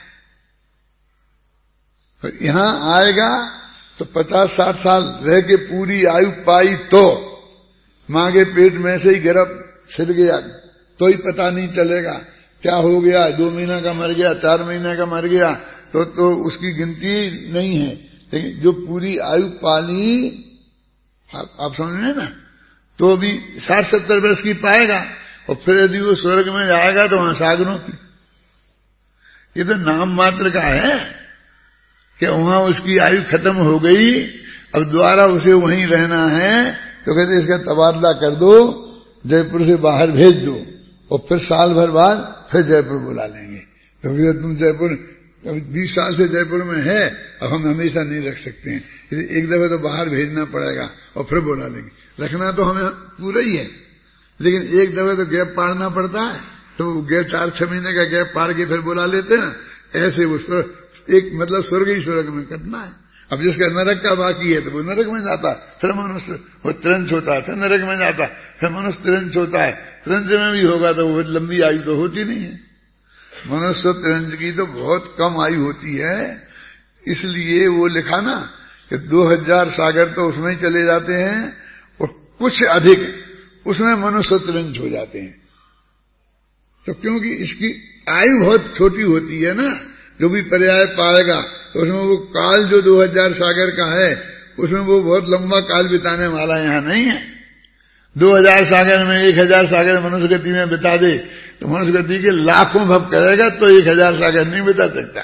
तो यहां आएगा तो 50-60 साल रह के पूरी आयु पाई तो मां के पेट में से ही गर्भ छिल गया तो ही पता नहीं चलेगा क्या हो गया। 2 महीना का मर गया, 4 महीने का मर गया तो उसकी गिनती नहीं है। लेकिन जो पूरी आयु पाली, आप समझ रहे हैं ना, तो भी 60-70 वर्ष की पाएगा। और फिर यदि वो स्वर्ग में जाएगा तो वहां सागरों की। ये तो नाम मात्र का है कि वहां उसकी आयु खत्म हो गई, अब दोबारा उसे वहीं रहना है। तो कहते इसका तबादला कर दो, जयपुर से बाहर भेज दो और फिर साल भर बाद फिर जयपुर बुला लेंगे। तो फिर तुम जयपुर 20 साल से जयपुर में है, अब हम हमेशा नहीं रख सकते हैं, एक दफे तो बाहर भेजना पड़ेगा और फिर बुला लेंगे। रखना तो हमें पूरा ही है, लेकिन एक दफे तो गैप पाड़ना पड़ता है। तो गैप 4-6 महीने का गैप पाड़ के फिर बुला लेते हैं। ऐसे वो एक मतलब स्वर्ग ही स्वर्ग में कटना है। अब जिसका नरक का बाकी है तो वो नरक में जाता है, फिर मनुष्य वो त्रंच होता है, फिर नरक में जाता है, फिर मनुष्य त्रंच होता है। त्रंच में भी होगा तो वो लंबी आयु तो होती नहीं है। मनुष्य त्रंच की तो बहुत कम आयु होती है। इसलिए वो लिखा ना कि 2000 सागर तो उसमें ही चले जाते हैं और कुछ अधिक उसमें मनुष्य त्रंच हो जाते हैं। तो क्योंकि इसकी आयु बहुत छोटी होती है ना, जो भी पर्याय पाएगा तो उसमें वो काल जो 2000 सागर का है उसमें वो बहुत लंबा काल बिताने वाला यहां नहीं है। 2000 सागर में 1000 सागर मनुष्य गति में बिता दे तो मनुष्य गति के लाखों भव करेगा तो 1000 सागर नहीं बिता सकता।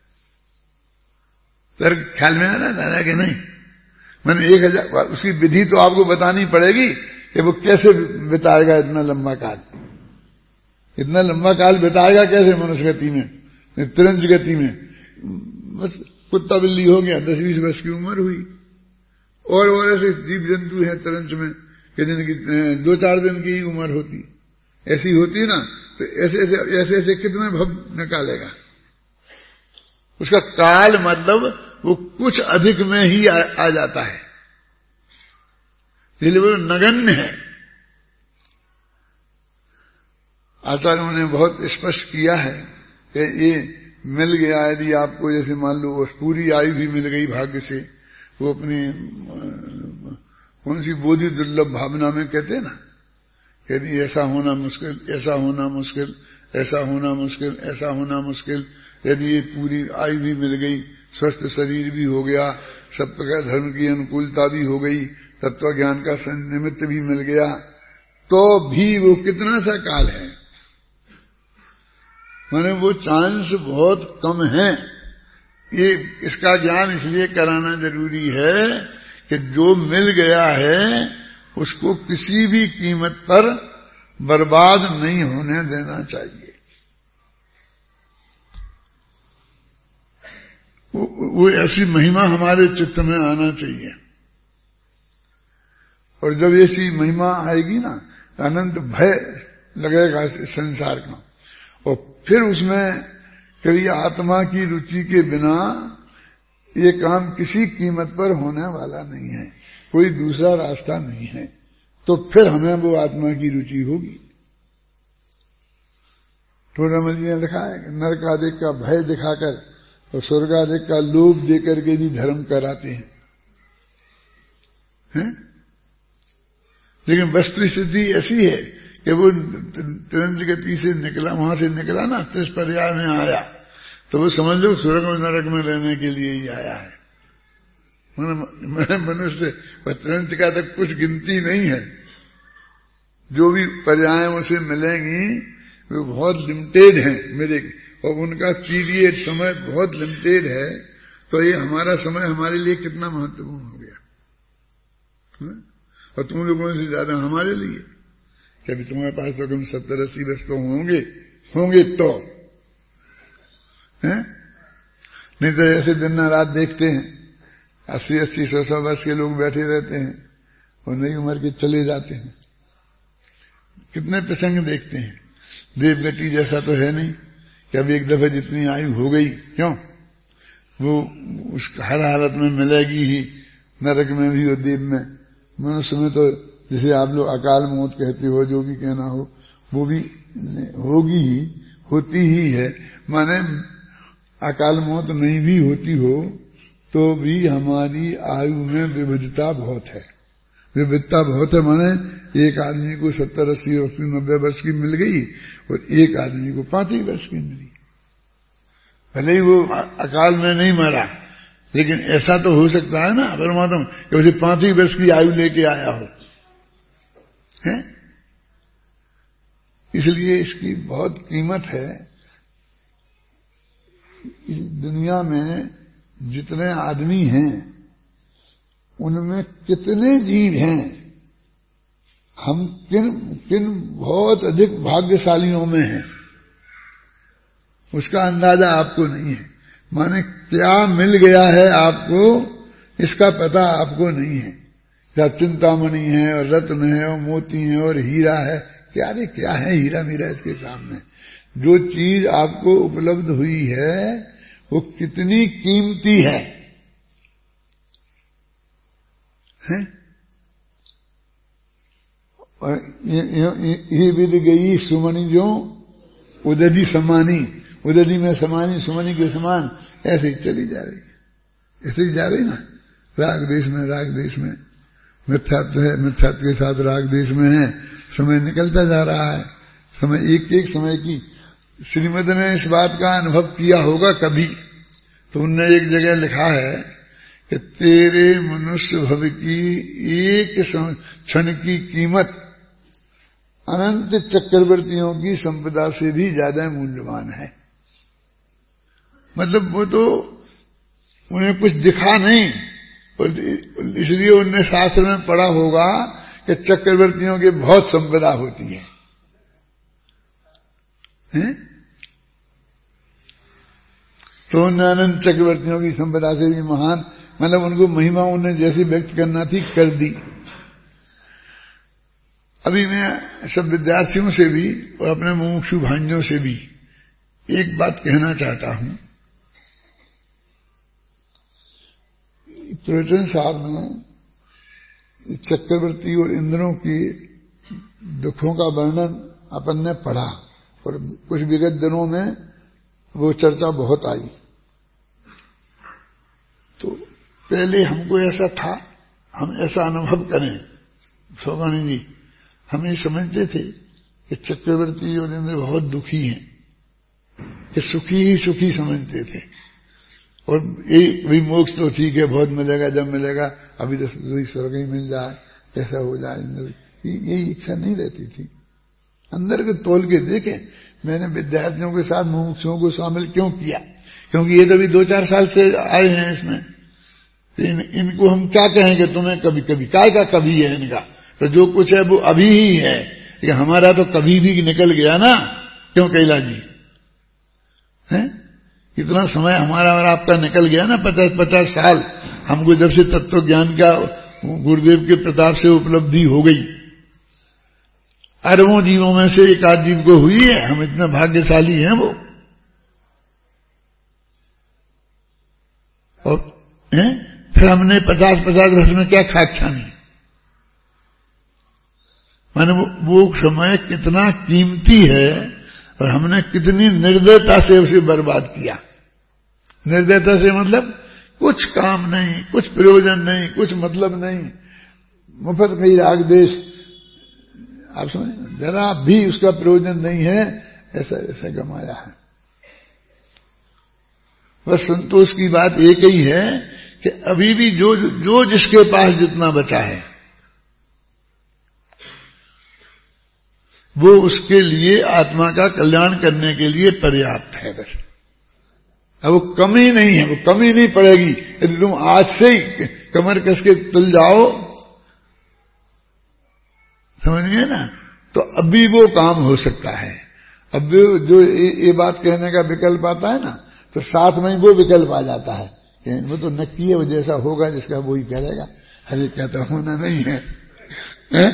पर ख्याल में आ रहा है कि नहीं? मैंने 1000 उसकी विधि तो आपको बतानी पड़ेगी कि वो कैसे बिताएगा इतना लंबा काल। इतना लंबा काल बिताएगा कैसे मनुष्य गति में, तिरंज गति में? बस कुत्ता बिल्ली हो गया, 10-20 वर्ष की उम्र हुई। और ऐसे जीव जंतु हैं तिरंज में कि जिनकी 2-4 दिन की उम्र होती, ऐसी होती ना, तो ऐसे कितने भव निकालेगा? उसका काल मतलब वो कुछ अधिक में ही आ जाता है, इसलिए वो नगण्य है। आचार्यों ने बहुत स्पष्ट किया है कि ये मिल गया, यदि आपको जैसे मान लो पूरी आयु भी मिल गई भाग्य से, वो अपनी कौन सी बोधि दुर्लभ भावना में कहते हैं ना, यदि ऐसा होना मुश्किल, ऐसा होना मुश्किल, ऐसा होना मुश्किल, ऐसा होना मुश्किल, यदि ये पूरी आयु भी मिल गई, स्वस्थ शरीर भी हो गया, सब प्रकार धर्म की अनुकूलता भी हो गई, तत्व ज्ञान का निमित्त भी मिल गया, तो भी वो कितना सा काल है? माने वो चांस बहुत कम है। ये इसका ज्ञान इसलिए कराना जरूरी है कि जो मिल गया है उसको किसी भी कीमत पर बर्बाद नहीं होने देना चाहिए। वो ऐसी महिमा हमारे चित्त में आना चाहिए, और जब ऐसी महिमा आएगी ना, अनंत भय लगेगा संसार का। और फिर उसमें कभी आत्मा की रुचि के बिना ये काम किसी कीमत पर होने वाला नहीं है, कोई दूसरा रास्ता नहीं है। तो फिर हमें वो आत्मा की रुचि होगी। ठोडरमल जी ने लिखा है कि नरक आदि का भय दिखाकर और स्वर्ग आदि का लोभ देकर के भी धर्म कराते हैं, लेकिन वस्तु स्थिति ऐसी है कि वो तिरंज गति से निकला, वहां से निकला ना, 30 पर्याय में आया, तो वो समझ लो स्वर्ग और नरक में रहने के लिए ही आया है। मनुष्य तिरंज का तक कुछ गिनती नहीं है, जो भी पर्याय उसे मिलेंगी वे बहुत लिमिटेड हैं मेरे, और उनका पीरियड समय बहुत लिमिटेड है। तो ये हमारा समय हमारे लिए कितना महत्वपूर्ण हो गया, और तुम लोगों से ज्यादा हमारे लिए। कभी तुम्हारे पास तो कम 70-80 वर्ष तो होंगे तो हैं? नहीं तो ऐसे दिन रात देखते हैं 80-80, 100 वर्ष के लोग बैठे रहते हैं और नई उम्र के चले जाते हैं। कितने प्रसंग देखते हैं। देव बेटी जैसा तो है नहीं कि अब एक दफे जितनी आयु हो गई, क्यों वो उस हर हालत में मिलेगी ही, नरक में भी और देव में। मनुष्य में तो जिसे आप लोग अकाल मौत कहते हो, जो भी कहना हो, वो भी होगी ही, होती ही है। माने अकाल मौत नहीं भी होती हो तो भी हमारी आयु में विविधता बहुत है, विविधता बहुत है। माने एक आदमी को 70, 80, 90 वर्ष की मिल गई और एक आदमी को 5 ही वर्ष की मिली। भले ही वो अकाल में नहीं मरा, लेकिन ऐसा तो हो सकता है ना परमात्मा कि उसे 5 ही वर्ष की आयु लेके आया हो, है? इसलिए इसकी बहुत कीमत है। इस दुनिया में जितने आदमी हैं उनमें कितने जीव हैं, हम किन बहुत अधिक भाग्यशालियों में हैं, उसका अंदाजा आपको नहीं है। माने क्या मिल गया है आपको, इसका पता आपको नहीं है। क्या चिंतामणि है और रत्न है और मोती है और हीरा है, क्या है हीरा मीरा इसके सामने। जो चीज आपको उपलब्ध हुई है वो कितनी कीमती है, हैं? और ये विद गई सुमणि जो उदधि समानी, उदधि में समानी सुमणि के समान ऐसे ही चली जा रही है, ऐसे ही जा रही ना। राग देश में मिथ्यात्व है, मिथ्यात्व के साथ राग देश में है, समय निकलता जा रहा है, समय एक एक समय की। श्रीमद ने इस बात का अनुभव किया होगा कभी, तो उनने एक जगह लिखा है कि तेरे मनुष्य भव की एक क्षण की कीमत अनंत चक्रवर्तियों की संपदा से भी ज्यादा मूल्यवान है। मतलब वो तो उन्हें कुछ दिखा नहीं, और इसलिए उन्हें शास्त्र में पढ़ा होगा कि चक्रवर्तियों की बहुत संपदा होती है, हैं? तो अनंत चक्रवर्तियों की संपदा से भी महान, मतलब उनको महिमा उन्हें जैसी व्यक्त करना थी कर दी। अभी मैं सब विद्यार्थियों से भी और अपने मुमुक्षु भाइयों से भी एक बात कहना चाहता हूं। प्रवचन सार में चक्रवर्ती और इंद्रों की दुखों का वर्णन अपन ने पढ़ा, और कुछ विगत दिनों में वो चर्चा बहुत आई। तो पहले हमको ऐसा था, हम ऐसा अनुभव करें, सौगाणी जी, हम ये समझते थे कि चक्रवर्ती और इंद्र बहुत दुखी हैं, कि सुखी ही सुखी समझते थे, और ये भी मोक्ष तो ठीक है, बहुत मिलेगा, जब मिलेगा, अभी तो स्वर्ग ही मिल जाए, ऐसा हो जाए, यही इच्छा नहीं रहती थी। अंदर के तोल के देखें, मैंने विद्यार्थियों के साथ मुमुक्षुओं को शामिल क्यों किया, क्योंकि ये तो अभी 2-4 साल से आए हैं इसमें। इनको हम क्या कहेंगे, तुम्हें कभी कभी काय का कभी है इनका, तो जो कुछ है वो अभी ही है, कि हमारा तो कभी भी निकल गया ना, क्यों कैला जी, हैं? इतना समय हमारा और आपका निकल गया ना, 50-50 साल हमको जब से तत्व ज्ञान का गुरुदेव के प्रताप से उपलब्धि हो गई। अरबों जीवों में से एक आध जीव को हुई है, हम इतने भाग्यशाली हैं वो, और फिर हमने 50-50 वर्ष में क्या खाक छानी, माने वो समय कितना कीमती है, और हमने कितनी निर्दयता से उसे बर्बाद किया। निर्दयता से मतलब कुछ काम नहीं, कुछ प्रयोजन नहीं, कुछ मतलब नहीं, मुफ्त में राग देश, आप समझे, जरा भी उसका प्रयोजन नहीं है, ऐसा ऐसा गमाया है। बस संतोष की बात एक ही है कि अभी भी जो जिसके पास जितना बचा है वो उसके लिए आत्मा का कल्याण करने के लिए पर्याप्त है। बस अब वो कमी नहीं है, वो कमी नहीं पड़ेगी यदि तुम आज से ही कमर कस के तुल जाओ, समझिए ना, तो अभी वो काम हो सकता है। अब जो ये बात कहने का विकल्प आता है ना, तो साथ में वो विकल्प आ जाता है, वो तो नक्की है, वो जैसा होगा जिसका वो ही करेगा, अरे क्या तो होना नहीं है,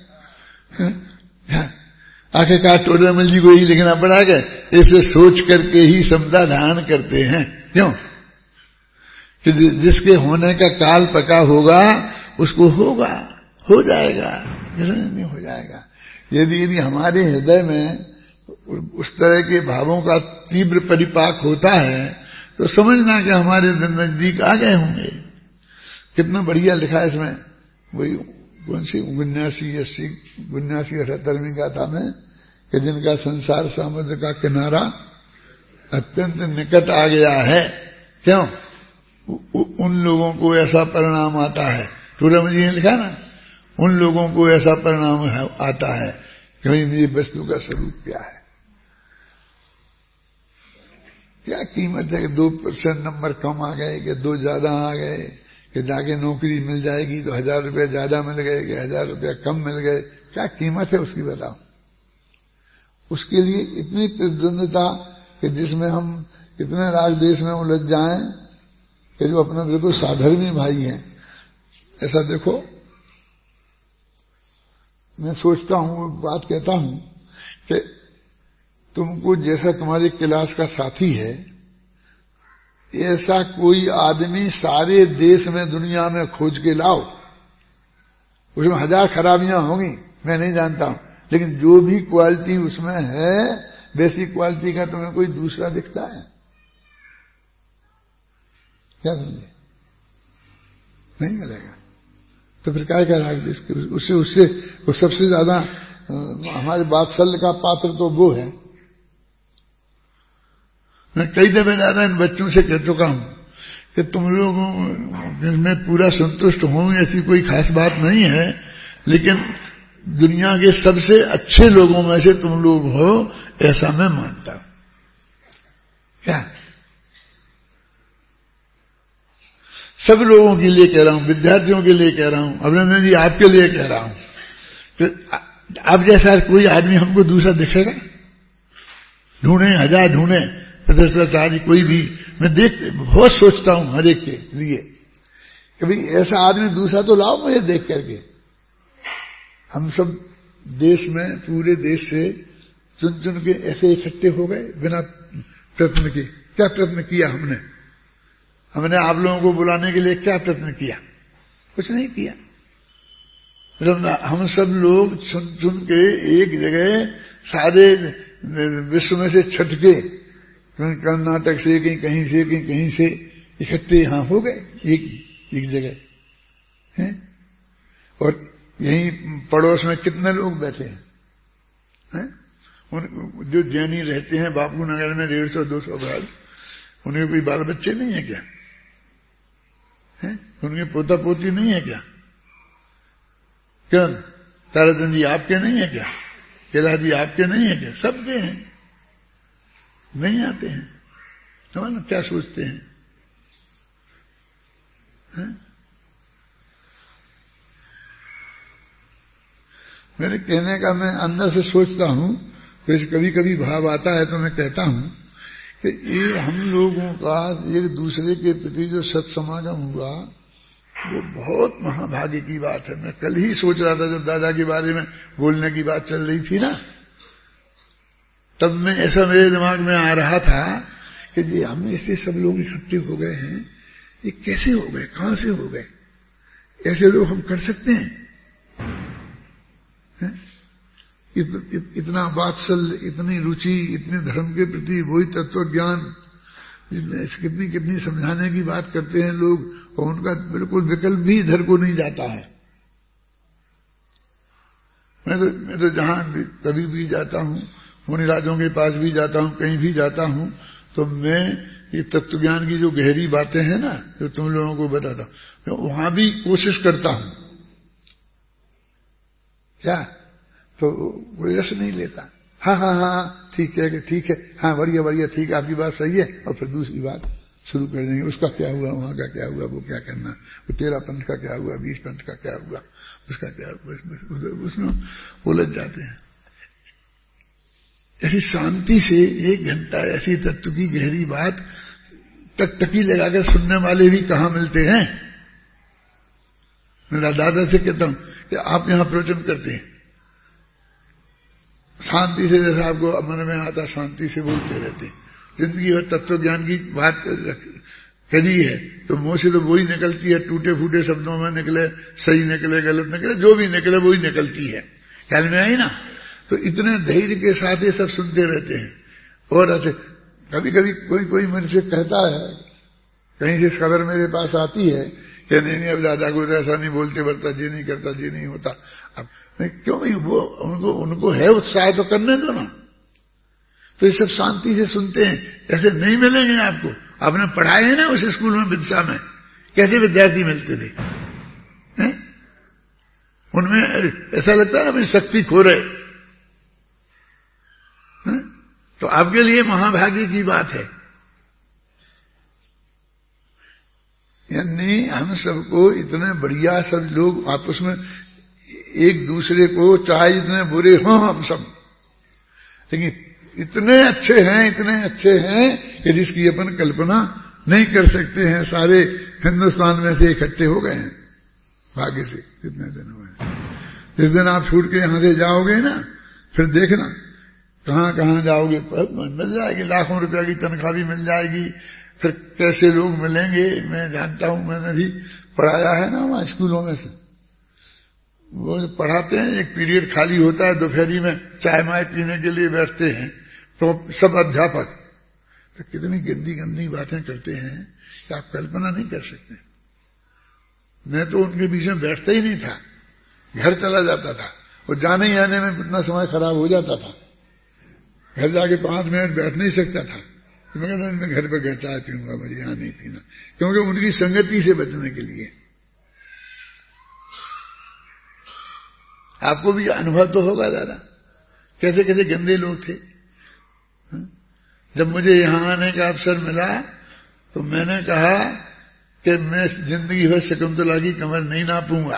आखिरकार टोडरमल जी को ही लिखना पड़ा कि ऐसे सोच करके ही समाधान करते हैं, क्यों कि जिसके होने का काल पका होगा उसको होगा, हो जाएगा, नहीं हो जाएगा। यदि हमारे हृदय में उस तरह के भावों का तीव्र परिपाक होता है तो समझना कि हमारे दिन नजदीक आ गए होंगे। कितना बढ़िया लिखा है इसमें, वही कौन सी 79-80-78वीं गाथा में, कि जिनका संसार समुद्र का किनारा अत्यंत निकट आ गया है, क्यों उन लोगों को ऐसा परिणाम आता है। टूरम जी ने लिखा ना, उन लोगों को ऐसा परिणाम आता है कि ये वस्तु का स्वरूप क्या है, क्या कीमत है कि 2% नंबर कम आ गए, कि 2 ज्यादा आ गए, कि जाके नौकरी मिल जाएगी तो 1000 रुपये ज्यादा मिल गए, कि 1000 रुपये कम मिल गए, क्या कीमत है उसकी बताओ। उसके लिए इतनी प्रतिद्वंदता कि जिसमें हम इतने राग देश में उलझ जाएं कि जो अपना बिल्कुल साधर्मी भाई हैं। ऐसा देखो, मैं सोचता हूं, बात कहता हूं कि तुमको जैसा तुम्हारी क्लास का साथी है, ऐसा कोई आदमी सारे देश में दुनिया में खोज के लाओ। उसमें 1000 खराबियां होंगी, मैं नहीं जानता हूं, लेकिन जो भी क्वालिटी उसमें है वैसी क्वालिटी का तुम्हें कोई दूसरा दिखता है क्या? समझे? नहीं मिलेगा। तो फिर क्या राग उससे वो सबसे ज्यादा हमारे वात्सल्य का पात्र तो वो है। मैं कई दफे ज्यादा इन बच्चों से कह चुका हूं कि तुम लोग में पूरा संतुष्ट हूं ऐसी कोई खास बात नहीं है, लेकिन दुनिया के सबसे अच्छे लोगों में से तुम लोग हो ऐसा मैं मानता हूं। क्या सब लोगों के लिए कह रहा हूं, विद्यार्थियों के लिए कह रहा हूं, अभिनंदन जी आपके लिए कह रहा हूं कि आप जैसा कोई आदमी हमको दूसरा दिखेगा? ढूंढे, हजार ढूंढे, प्रतिष्ठाचार्य कोई भी, मैं बहुत सोचता हूं हर एक के लिए कि भाई ऐसा आदमी दूसरा तो लाओ मुझे देख करके। हम सब देश में, पूरे देश से चुन चुन के ऐसे इकट्ठे हो गए बिना प्रयत्न के। क्या प्रयत्न किया हमने आप लोगों को बुलाने के लिए क्या प्रयत्न किया? कुछ नहीं किया। हम सब लोग चुन चुन के एक जगह सारे विश्व में से छटके, कर्नाटक से कहीं से इकट्ठे यहां हो गए एक जगह हैं। और यहीं पड़ोस में कितने लोग बैठे हैं? जो जैनी रहते हैं बापू नगर में 150-200 घर, उनके कोई बाल बच्चे नहीं है क्या? उनके पोता पोती नहीं है क्या? क्यों ताराचंद जी आपके नहीं है क्या? कैलाश जी आपके नहीं है क्या? सबके हैं। नहीं आते हैं तो ना क्या सोचते हैं? मेरे कहने का मैं अंदर से सोचता हूं, तो कभी कभी भाव आता है तो मैं कहता हूं कि ये हम लोगों का एक दूसरे के प्रति जो सत्समागम हुआ वो बहुत महाभाग्य की बात है। मैं कल ही सोच रहा था जब दादा के बारे में बोलने की बात चल रही थी ना, तब मैं ऐसा मेरे दिमाग में आ रहा था कि जी हम ऐसे सब लोग इकट्ठे हो गए हैं, ये कैसे हो गए, कहां से हो गए? ऐसे लोग हम कर सकते हैं? इतना वात्सल्य, इतनी रुचि, इतने धर्म के प्रति वही तत्व ज्ञान, कितनी समझाने की बात करते हैं लोग, और उनका बिल्कुल विकल्प भी इधर को नहीं जाता है। मैं तो जहां कभी भी जाता हूं, मुनिराजों के पास भी जाता हूं, कहीं भी जाता हूं, तो मैं ये तत्व ज्ञान की जो गहरी बातें हैं ना, जो तुम लोगों को बताता हूं, मैं वहां भी कोशिश करता हूं। क्या तो कोई रस नहीं लेता। हाँ ठीक है, हाँ बढ़िया ठीक है, आपकी बात सही है, और फिर दूसरी बात शुरू कर देंगे। उसका क्या हुआ, वहां का क्या हुआ, वो क्या करना, वो 13 पंथ का क्या हुआ, 20 पंथ का क्या हुआ, उसका क्या हुआ, उसमें उलझ जाते हैं। ऐसी शांति से 1 घंटा ऐसी तत्व की गहरी बात टकटकी लगाकर सुनने वाले भी कहां मिलते हैं। मैं दादा से कहता हूं कि आप यहां प्रवचन करते हैं शांति से, जैसा आपको मन में आता शांति से बोलते रहते हैं, जिंदगी भर तत्व ज्ञान की बात करी है तो मुंह से तो वही निकलती है, टूटे फूटे शब्दों में निकले, सही निकले, गलत निकले, जो भी निकले वही निकलती है। ख्याल में आई ना? तो इतने धैर्य के साथ ये सब सुनते रहते हैं। और ऐसे कभी कभी कोई मेरे से कहता है, कहीं से खबर मेरे पास आती है कि नहीं अब दादा को ऐसा नहीं बोलते बरता, जी नहीं करता, जी नहीं होता। अब क्यों भाई, वो उनको है उत्साह तो करने दो ना। तो ये सब शांति से सुनते हैं। ऐसे नहीं मिलेंगे आपको। आपने पढ़ाए हैं ना उस स्कूल में, विद्या में कैसे विद्यार्थी मिलते थे हैं? उनमें ऐसा लगता है ना भाई शक्ति खो रहे हैं? तो आपके लिए महाभाग्य की बात है। यानी हम सबको इतने बढ़िया सब लोग आपस में एक दूसरे को, चाहे इतने बुरे हों हम सब, लेकिन इतने अच्छे हैं कि जिसकी अपन कल्पना नहीं कर सकते हैं। सारे हिंदुस्तान में से इकट्ठे हो गए हैं भाग्य से कितने दिन हुए। जिस दिन आप छूट के यहां से जाओगे ना, फिर देखना कहां जाओगे, मिल जाएगी, लाखों रुपया की तनख्वाह भी मिल जाएगी। फिर कैसे लोग मिलेंगे, मैं जानता हूं, मैंने भी पढ़ाया है ना वहां स्कूलों में से। वो पढ़ाते हैं, एक पीरियड खाली होता है दोपहरी में, चाय माय पीने के लिए बैठते हैं तो सब अध्यापक, तो कितनी गंदी बातें करते हैं कि आप कल्पना नहीं कर सकते। मैं तो उनके बीच में बैठता ही नहीं था, घर चला जाता था, और जाने ही आने में इतना समय खराब हो जाता था, घर जाके 5 मिनट बैठ नहीं सकता था। तो मैं कहता मैं घर पर गया चाय पीऊंगा, मुझे यहां नहीं पीना, क्योंकि उनकी संगति से बचने के लिए। आपको भी अनुभव तो होगा दादा, कैसे कैसे गंदे लोग थे। जब मुझे यहां आने का अवसर मिला तो मैंने कहा कि मैं जिंदगी भर शकुंतला की कमर नहीं नापूंगा,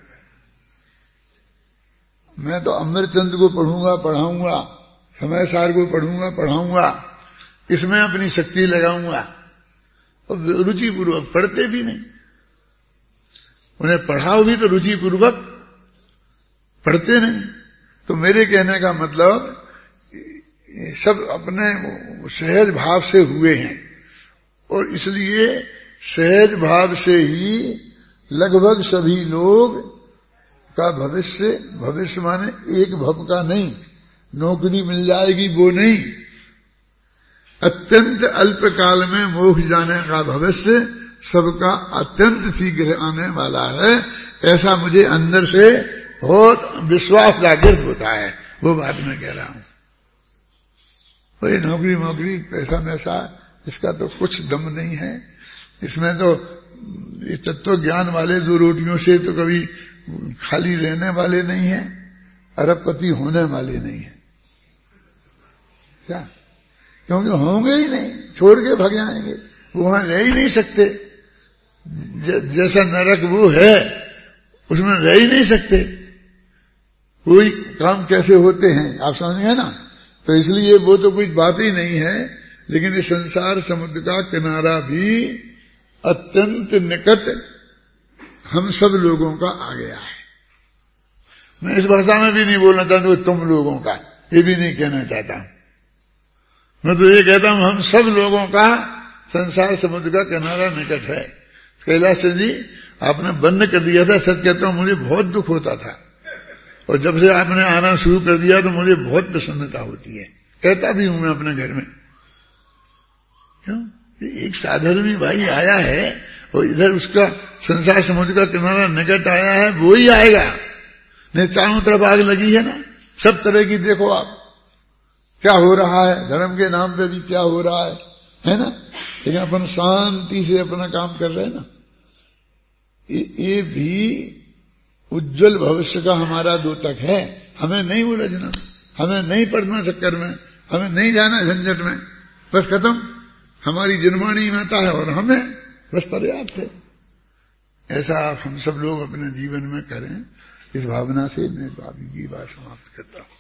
मैं तो अमरचंद को पढ़ूंगा पढ़ाऊंगा, समय सार को पढ़ूंगा पढ़ाऊंगा, इसमें अपनी शक्ति लगाऊंगा। और रुचिपूर्वक पढ़ते भी नहीं, उन्हें पढ़ाओ भी तो रुचिपूर्वक, पढ़ते नहीं। तो मेरे कहने का मतलब सब अपने सहज भाव से हुए हैं, और इसलिए सहज भाव से ही लगभग सभी लोग का भविष्य माने एक भव का नहीं, नौकरी मिल जाएगी वो नहीं, अत्यंत अल्प काल में मोक्ष जाने का भविष्य सबका अत्यंत शीघ्र आने वाला है। ऐसा मुझे अंदर से बहुत विश्वास जागृत होता है, वो बात मैं कह रहा हूं। तो ये नौकरी पैसा मैसा इसका तो कुछ दम नहीं है, इसमें तो ये तत्व ज्ञान वाले 2 रोटियों से तो कभी खाली रहने वाले नहीं है, अरबपति होने वाले नहीं है क्या, क्योंकि होंगे ही नहीं, छोड़ के भाग जाएंगे, वो वहां रह ही नहीं सकते। जैसा नरक वो है उसमें रह ही नहीं सकते, कोई काम कैसे होते हैं आप समझ गए ना। तो इसलिए वो तो कोई बात ही नहीं है, लेकिन इस संसार समुद्र का किनारा भी अत्यंत निकट हम सब लोगों का आ गया है। मैं इस भाषा में भी नहीं बोलना चाहता तुम लोगों का, ये भी नहीं कहना चाहता, मैं तो ये कहता हूं हम सब लोगों का संसार समुद्र का किनारा निकट है। कैलाश जी आपने बंद कर दिया था, सच कहता हूं मुझे बहुत दुख होता था, और जब से आपने आना शुरू कर दिया तो मुझे बहुत प्रसन्नता होती है, कहता भी हूं मैं अपने घर में। क्यों? एक साधारण भाई आया है और इधर उसका संसार समुद्र का किनारा निकट आया है, वो ही आएगा, नहीं चारों तरफ आग लगी है ना, सब तरह की। देखो आप क्या हो रहा है, धर्म के नाम पे भी क्या हो रहा है ना, लेकिन अपन शांति से अपना काम कर रहे हैं ना। ये भी उज्जवल भविष्य का हमारा द्योतक है। हमें नहीं उलझना, हमें नहीं पड़ना चक्कर में, हमें नहीं जाना झंझट में, बस खत्म। हमारी जनवाणी माता है और हमें बस पर्याप्त है। ऐसा आप हम सब लोग अपने जीवन में करें, इस भावना से मैं बाबी की बात समाप्त करता हूं।